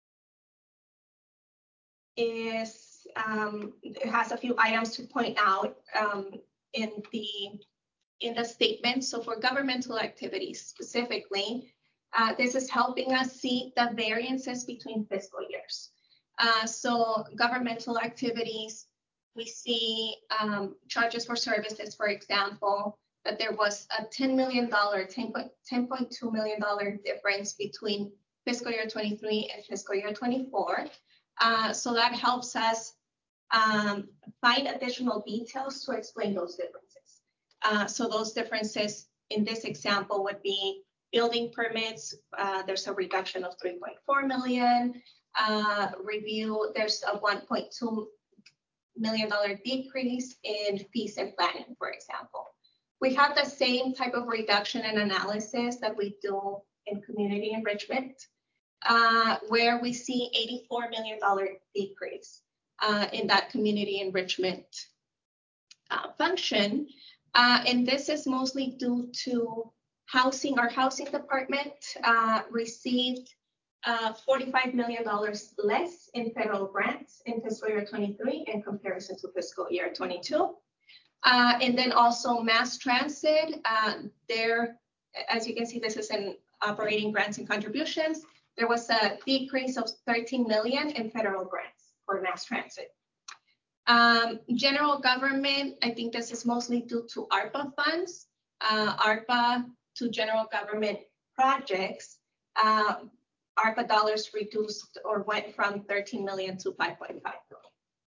is, um, it has a few items to point out um, in the in the statement. So for governmental activities specifically, uh, this is helping us see the variances between fiscal years. Uh, so governmental activities, we see um, charges for services, for example, that there was a ten million dollars, ten point two million dollars difference between fiscal year twenty-three and fiscal year twenty-four. Uh, so that helps us um, find additional details to explain those differences. Uh, so those differences in this example would be building permits. Uh, there's a reduction of three point four million dollars. Uh, review, there's a one point two million dollars decrease in fees and planning, for example. We have the same type of reduction and analysis that we do in community enrichment, uh, where we see eighty-four million dollars decrease uh, in that community enrichment uh, function. Uh, and this is mostly due to housing. Our housing department uh, received Uh, forty-five million dollars less in federal grants in fiscal year twenty-three in comparison to fiscal year twenty-two. Uh, and then also mass transit, uh, there, as you can see, this is in operating grants and contributions. There was a decrease of thirteen million in federal grants for mass transit. Um, general government, I think this is mostly due to ARPA funds, uh, ARPA to general government projects. Uh, ARPA dollars reduced or went from thirteen million to five point five million.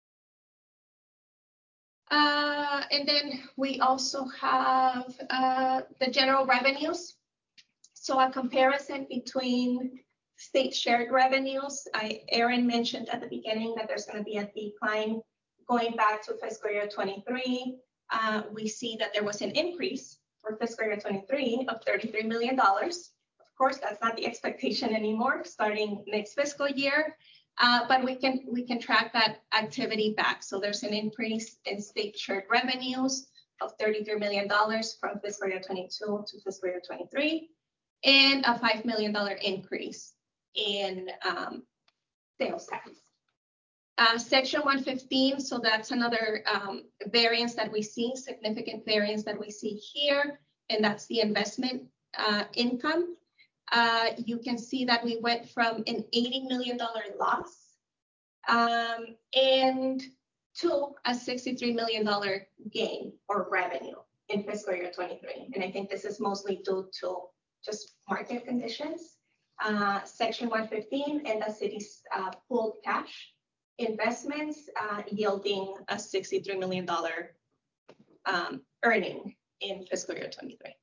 Uh, and then we also have uh, the general revenues. So a comparison between state shared revenues. I, Aaron mentioned at the beginning that there's going to be a decline going back to fiscal year twenty-three. Uh, we see that there was an increase for fiscal year twenty-three of thirty-three million dollars. Of course, that's not the expectation anymore starting next fiscal year, uh, but we can we can track that activity back. So there's an increase in state shared revenues of thirty-three million dollars from fiscal year twenty-two to fiscal year twenty-three, and a five million dollars increase in um, sales tax. Uh, section one fifteen, so that's another um, variance that we see, significant variance that we see here, and that's the investment uh, income. Uh, you can see that we went from an eighty million dollars loss um, and to a sixty-three million dollars gain or revenue in fiscal year twenty-three. And I think this is mostly due to just market conditions. Uh, section one fifteen and the city's uh, pooled cash investments uh, yielding a sixty-three million dollars um, earning in fiscal year twenty-three.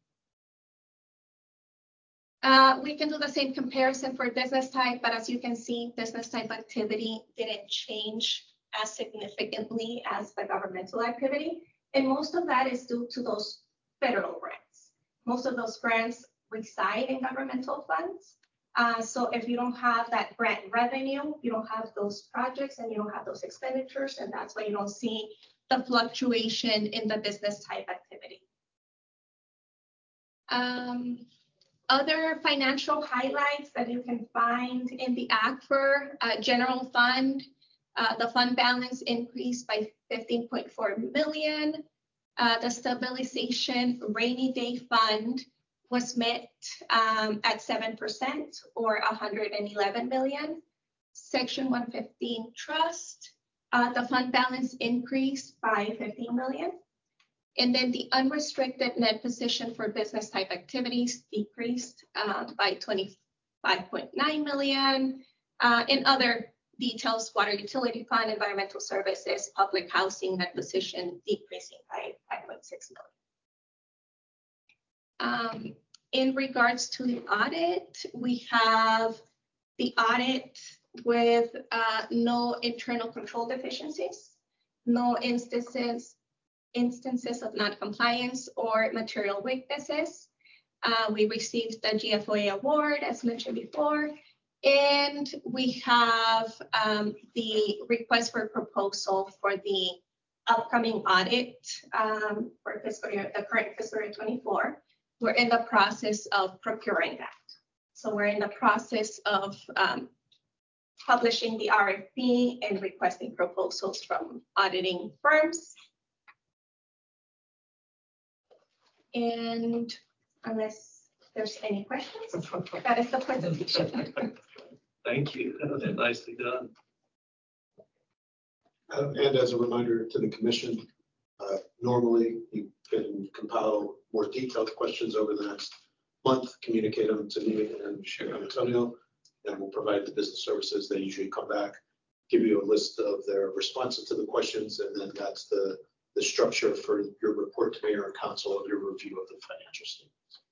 Uh, we can do the same comparison for business type, but as you can see, business type activity didn't change as significantly as the governmental activity. And most of that is due to those federal grants. Most of those grants reside in governmental funds. Uh, so if you don't have that grant revenue, you don't have those projects and you don't have those expenditures, and that's why you don't see the fluctuation in the business type activity. Um, other financial highlights that you can find in the A C F R uh, general fund, uh, the fund balance increased by fifteen point four million. Uh, the stabilization rainy day fund was met um, at seven percent or one hundred eleven million. Section one fifteen trust, uh, the fund balance increased by fifteen million. And then the unrestricted net position for business type activities decreased uh, by twenty-five point nine million. Uh, and other details, water utility fund, environmental services, public housing net position decreasing by five point six million. Um, in regards to the audit, we have the audit with uh, no internal control deficiencies, no instances instances of non-compliance or material weaknesses. Uh, we received the G F O A award, as mentioned before, and we have um, the request for proposal for the upcoming audit um, for fiscal year, the current fiscal year twenty-four. We're in the process of procuring that. So we're in the process of um, publishing the R F P and requesting proposals from auditing firms. And unless there's any questions, that is the presentation. Thank you. That was nicely done. Uh, and as a reminder to the commission, uh, normally you can compile more detailed questions over the next month, communicate them to me and Sharon Antonio, and we'll provide the business services. They usually come back, give you a list of their responses to the questions, and then that's the the structure for your report to mayor and council of your review of the financial statements.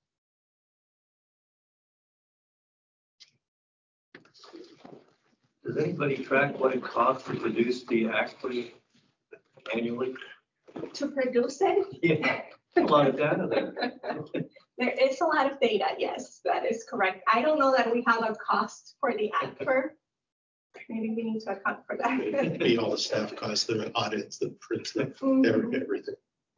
Does anybody track what it costs to produce the actually annually? To produce it? Yeah, a lot of data there. There is a lot of data, yes, that is correct. I don't know that we have a cost for the A C F R. Maybe we need to account for that. Be all the staff costs, the audits, the prints, the Mm-hmm. everything.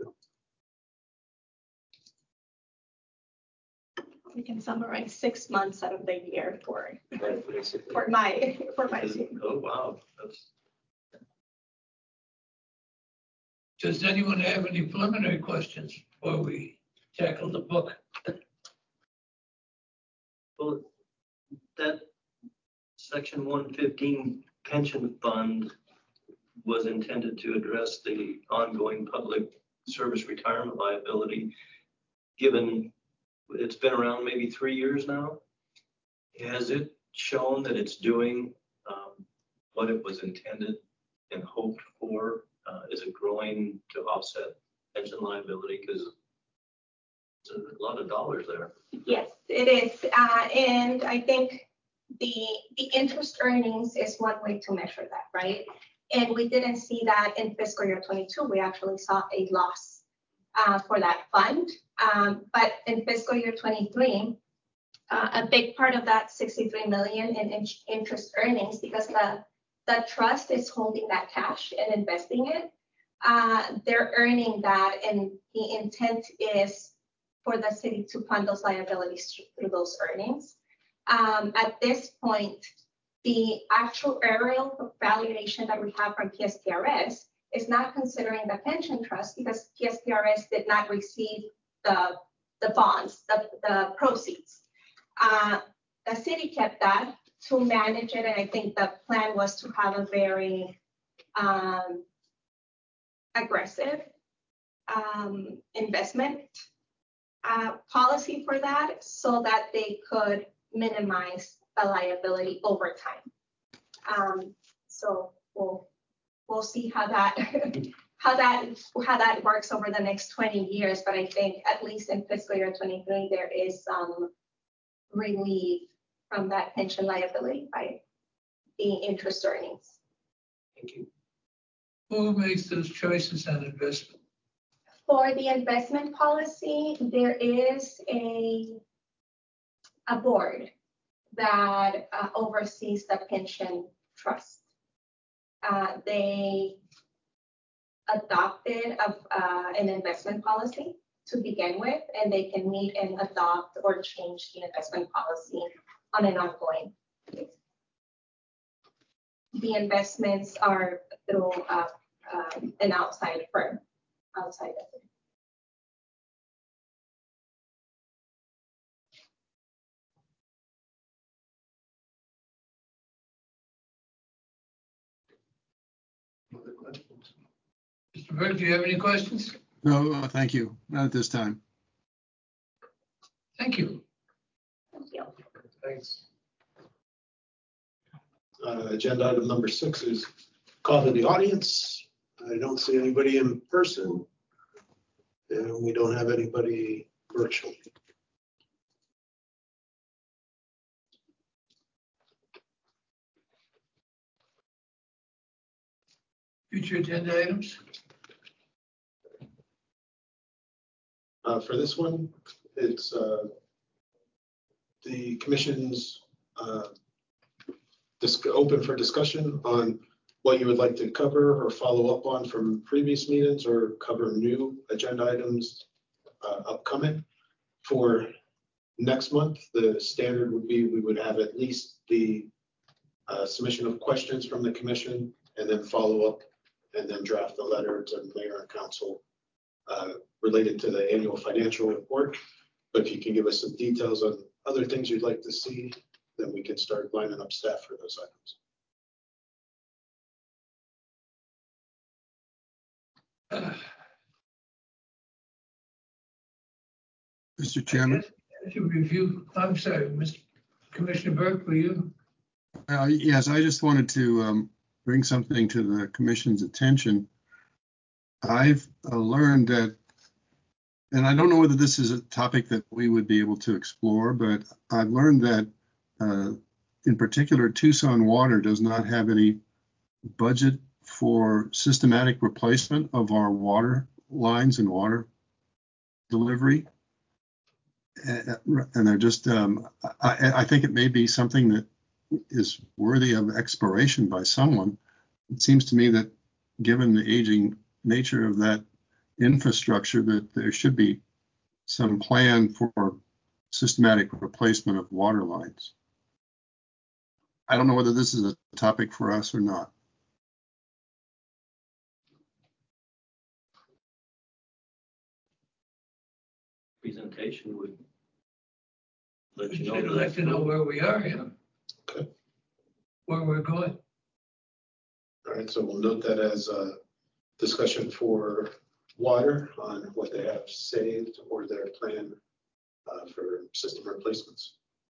We can summarize six months out of the year for for my for my team. Oh wow, that's Does anyone have any preliminary questions before we tackle the book? well. That section one fifteen pension fund was intended to address the ongoing public service retirement liability. Given it's been around maybe three years now, has it shown that it's doing um, what it was intended and hoped for? Uh, is it growing to offset pension liability? Because it's a lot of dollars there. Yes, it is, uh, and I think the the interest earnings is one way to measure that, right? And we didn't see that in fiscal year twenty-two. We actually saw a loss uh, for that fund. Um, but in fiscal year twenty-three, uh, a big part of that sixty-three million in, in interest earnings, because the the trust is holding that cash and investing it. uh, they're earning that, and the intent is for the city to fund those liabilities through those earnings. Um, at this point, the actuarial valuation that we have from P S T R S is not considering the pension trust because P S T R S did not receive the, the bonds, the, the proceeds. Uh, the city kept that to manage it, and I think the plan was to have a very um, aggressive um, investment uh, policy for that so that they could minimize the liability over time. Um, so we'll we'll see how that how that how that works over the next twenty years. But I think at least in fiscal year twenty-three there is some relief from that pension liability by the interest earnings. Thank you. Who makes those choices on investment? For the investment policy, there is a a board that uh, oversees the pension trust. Uh, they adopted a, uh, an investment policy to begin with, and they can meet and adopt or change the investment policy on an ongoing basis. The investments are through uh, um, an outside firm, outside of it. Other questions? Mister Burke, do you have any questions? No, uh, thank you. Not at this time. Thank you. Thank you. Thanks. Uh, agenda item number six is call to the audience. I don't see anybody in person, and we don't have anybody virtually. Future agenda items? Uh, for this one, it's uh, the commission's uh, dis- open for discussion on what you would like to cover or follow up on from previous meetings or cover new agenda items uh, upcoming. For next month, the standard would be we would have at least the uh, submission of questions from the commission and then follow up and then draft a letter to the mayor and council uh, related to the annual financial report. But if you can give us some details on other things you'd like to see, then we can start lining up staff for those items. Uh, Mister Chairman, To review, I'm sorry, Mister Commissioner Burke, were you? uh, yes, I just wanted to um, bring something to the commission's attention. I've uh, learned that, and I don't know whether this is a topic that we would be able to explore, but I've learned that uh, in particular, Tucson Water does not have any budget for systematic replacement of our water lines and water delivery. And they're just, um, I, I think it may be something that is worthy of exploration by someone. It seems to me that given the aging nature of that infrastructure, that there should be some plan for systematic replacement of water lines. I don't know whether this is a topic for us or not. Presentation would let Would you you know. like to know where we are, yeah? Okay. Where we're going? All right, so we'll note that as a discussion for water on what they have saved or their plan uh, for system replacements.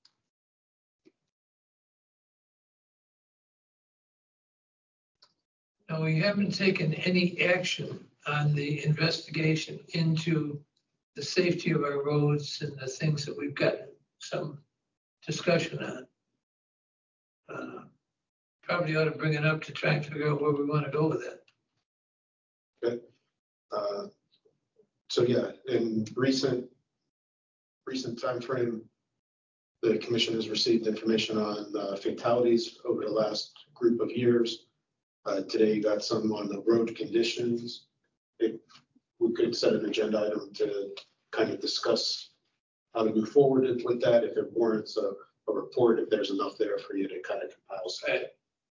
No, we haven't taken any action on the investigation into the safety of our roads and the things that we've gotten some discussion on. Uh, Probably ought to bring it up to try and figure out where we want to go with it. Okay. Uh, so yeah, in recent recent time frame, the commission has received information on uh, fatalities over the last group of years. Uh, today you got some on the road conditions. it, we could set an agenda item to kind of discuss how to move forward with that, if it warrants a, a report, if there's enough there for you to kind of compile. Right.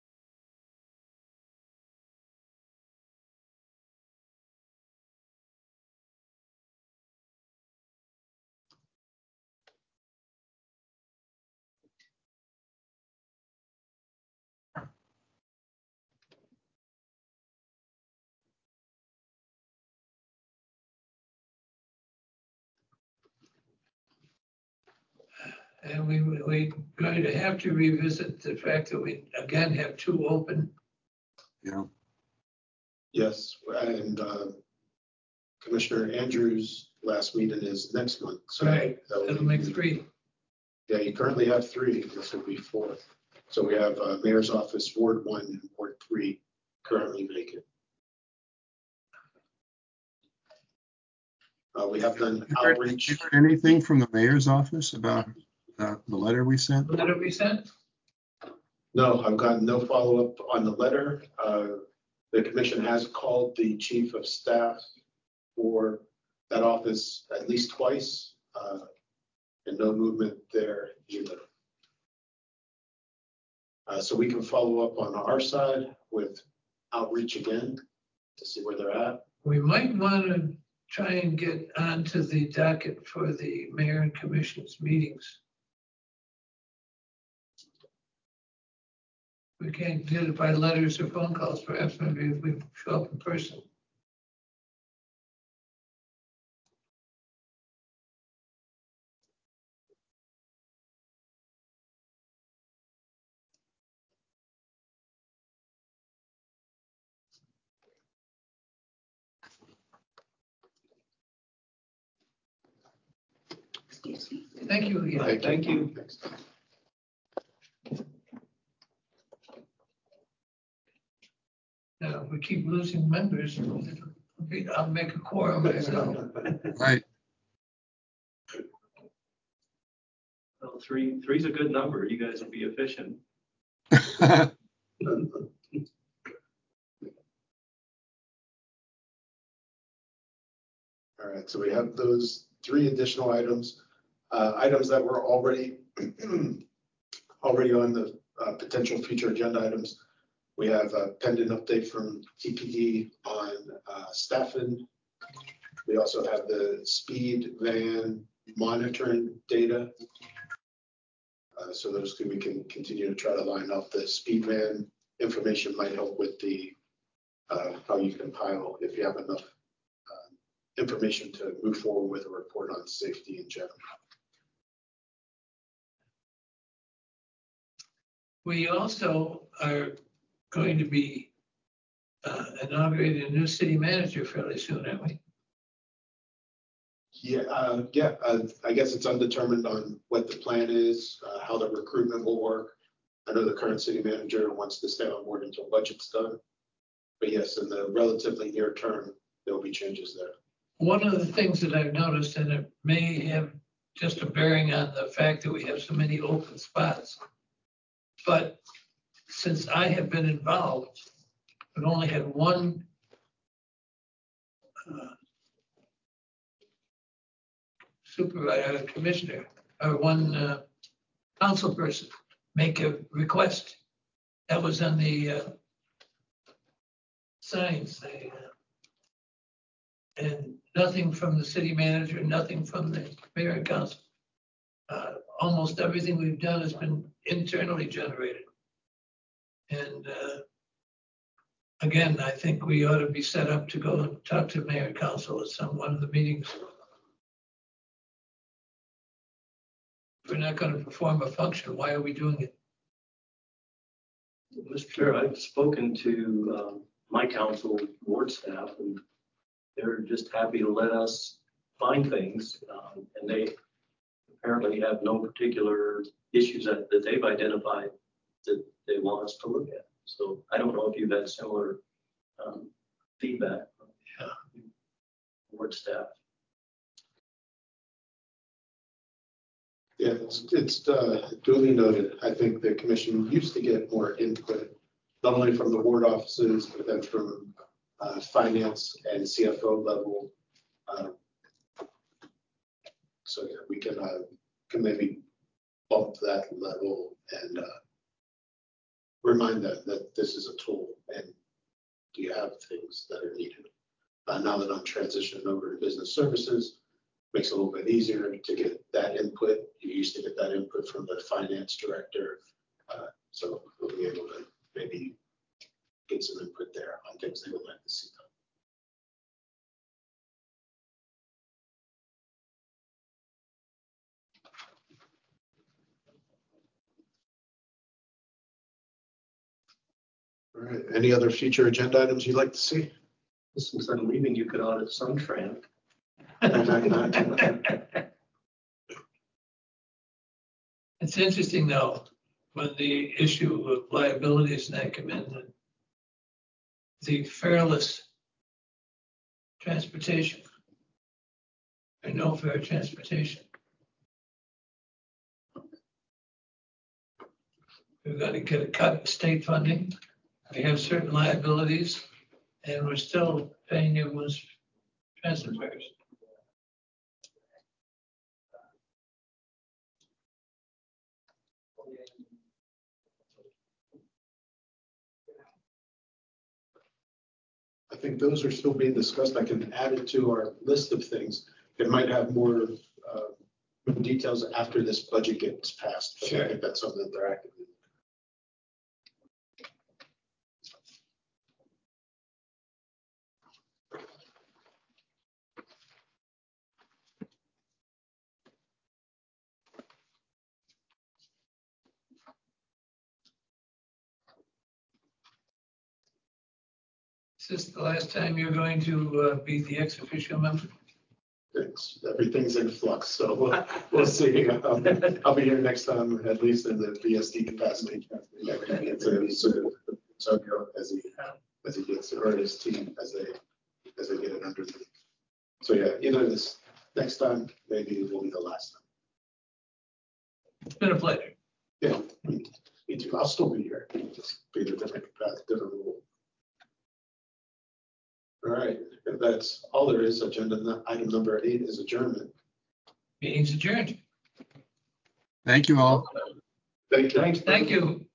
And we, we're going to have to revisit the fact that we, again, have two open. Yeah. Yes, and uh, Commissioner Andrews' last meeting is next month. So Right, that will that'll be- make three. Yeah, you currently have three. This will be fourth. So we have uh, Mayor's Office, Ward One, and Ward Three currently vacant. Uh, we have done You heard, outreach. you heard anything from the mayor's office about uh, the letter we sent? Letter we sent? No, I've gotten no follow-up on the letter. Uh, The commission has called the chief of staff for that office at least twice, uh, and no movement there either. Uh, so we can follow up on our side with outreach again to see where they're at. We might want to try and get onto the docket for the mayor and commission's meetings. We can't get it by letters or phone calls, perhaps maybe if we show up in person. Excuse me. Thank you again. Right, thank you. Now, if we keep losing members, I'll make a quorum myself. Right. Well, three, three's a good number. You guys will be efficient. All right, so we have those three additional items, uh, items that were already already on the uh, potential future agenda items. We have a pending update from T P D on uh, staffing. We also have the speed van monitoring data. Uh, so those two, we can continue to try to line up. The speed van information might help with the uh, how you compile if you have enough uh, information to move forward with a report on safety in general. We also are going to be uh, inaugurating a new city manager fairly soon, aren't we? Yeah, uh, yeah. Uh, I guess it's undetermined on what the plan is, uh, how the recruitment will work. I know the current city manager wants to stay on board until budget's done. But yes, in the relatively near term, there'll be changes there. One of the things that I've noticed, and it may have just a bearing on the fact that we have so many open spots, but since I have been involved, I've only had one uh, supervisor, commissioner, or one uh, council person make a request. That was on the uh, signs. They, uh, and nothing from the city manager, nothing from the mayor and council. Uh, almost everything we've done has been internally generated. And uh, again, I think we ought to be set up to go and talk to mayor and council at some one of the meetings. If we're not going to perform a function, why are we doing it? Mister Chair, I've spoken to um, my council board staff, and they're just happy to let us find things. Um, and they apparently have no particular issues that, that they've identified that they want us to look at. So I don't know if you've had similar um, feedback from yeah. board staff. Yeah, it's, it's uh, duly noted. I think the commission used to get more input, not only from the ward offices, but then from uh, finance and C F O level. Uh, so yeah, we can uh, can maybe bump that level and uh, remind them that this is a tool and do you have things that are needed. Uh, now that I'm transitioning over to business services, makes it a little bit easier to get that input. You used to get that input from the finance director. Uh, so we'll be able to maybe get some input there on things they would like to see done. All right, any other future agenda items you'd like to see? Since I'm leaving, you could audit Suntran. It's interesting though, when the issue of liabilities and that come in, the fareless transportation and no fare transportation. We've got to get a cut in state funding. We have certain liabilities and we're still paying everyone's transit fares. I think those are still being discussed. I can add it to our list of things. It might have more uh, details after this budget gets passed. But sure. I think that's something that they're actively. Is this the last time you're going to uh, be the ex officio member? Thanks. Everything's in flux, so we'll, we'll see. Um, I'll be here next time, at least in the B S D capacity. So, so as he as he gets or his team as they as they get it under them. So yeah, either this next time, maybe it will be the last time. It's been a pleasure. Yeah, me, me too. I'll still be here. Just be in a different capacity, different role. All right, if that's all there is, agenda item number eight is adjournment. Meeting's adjourned. Thank you all. Thank you. Thanks. Thank you.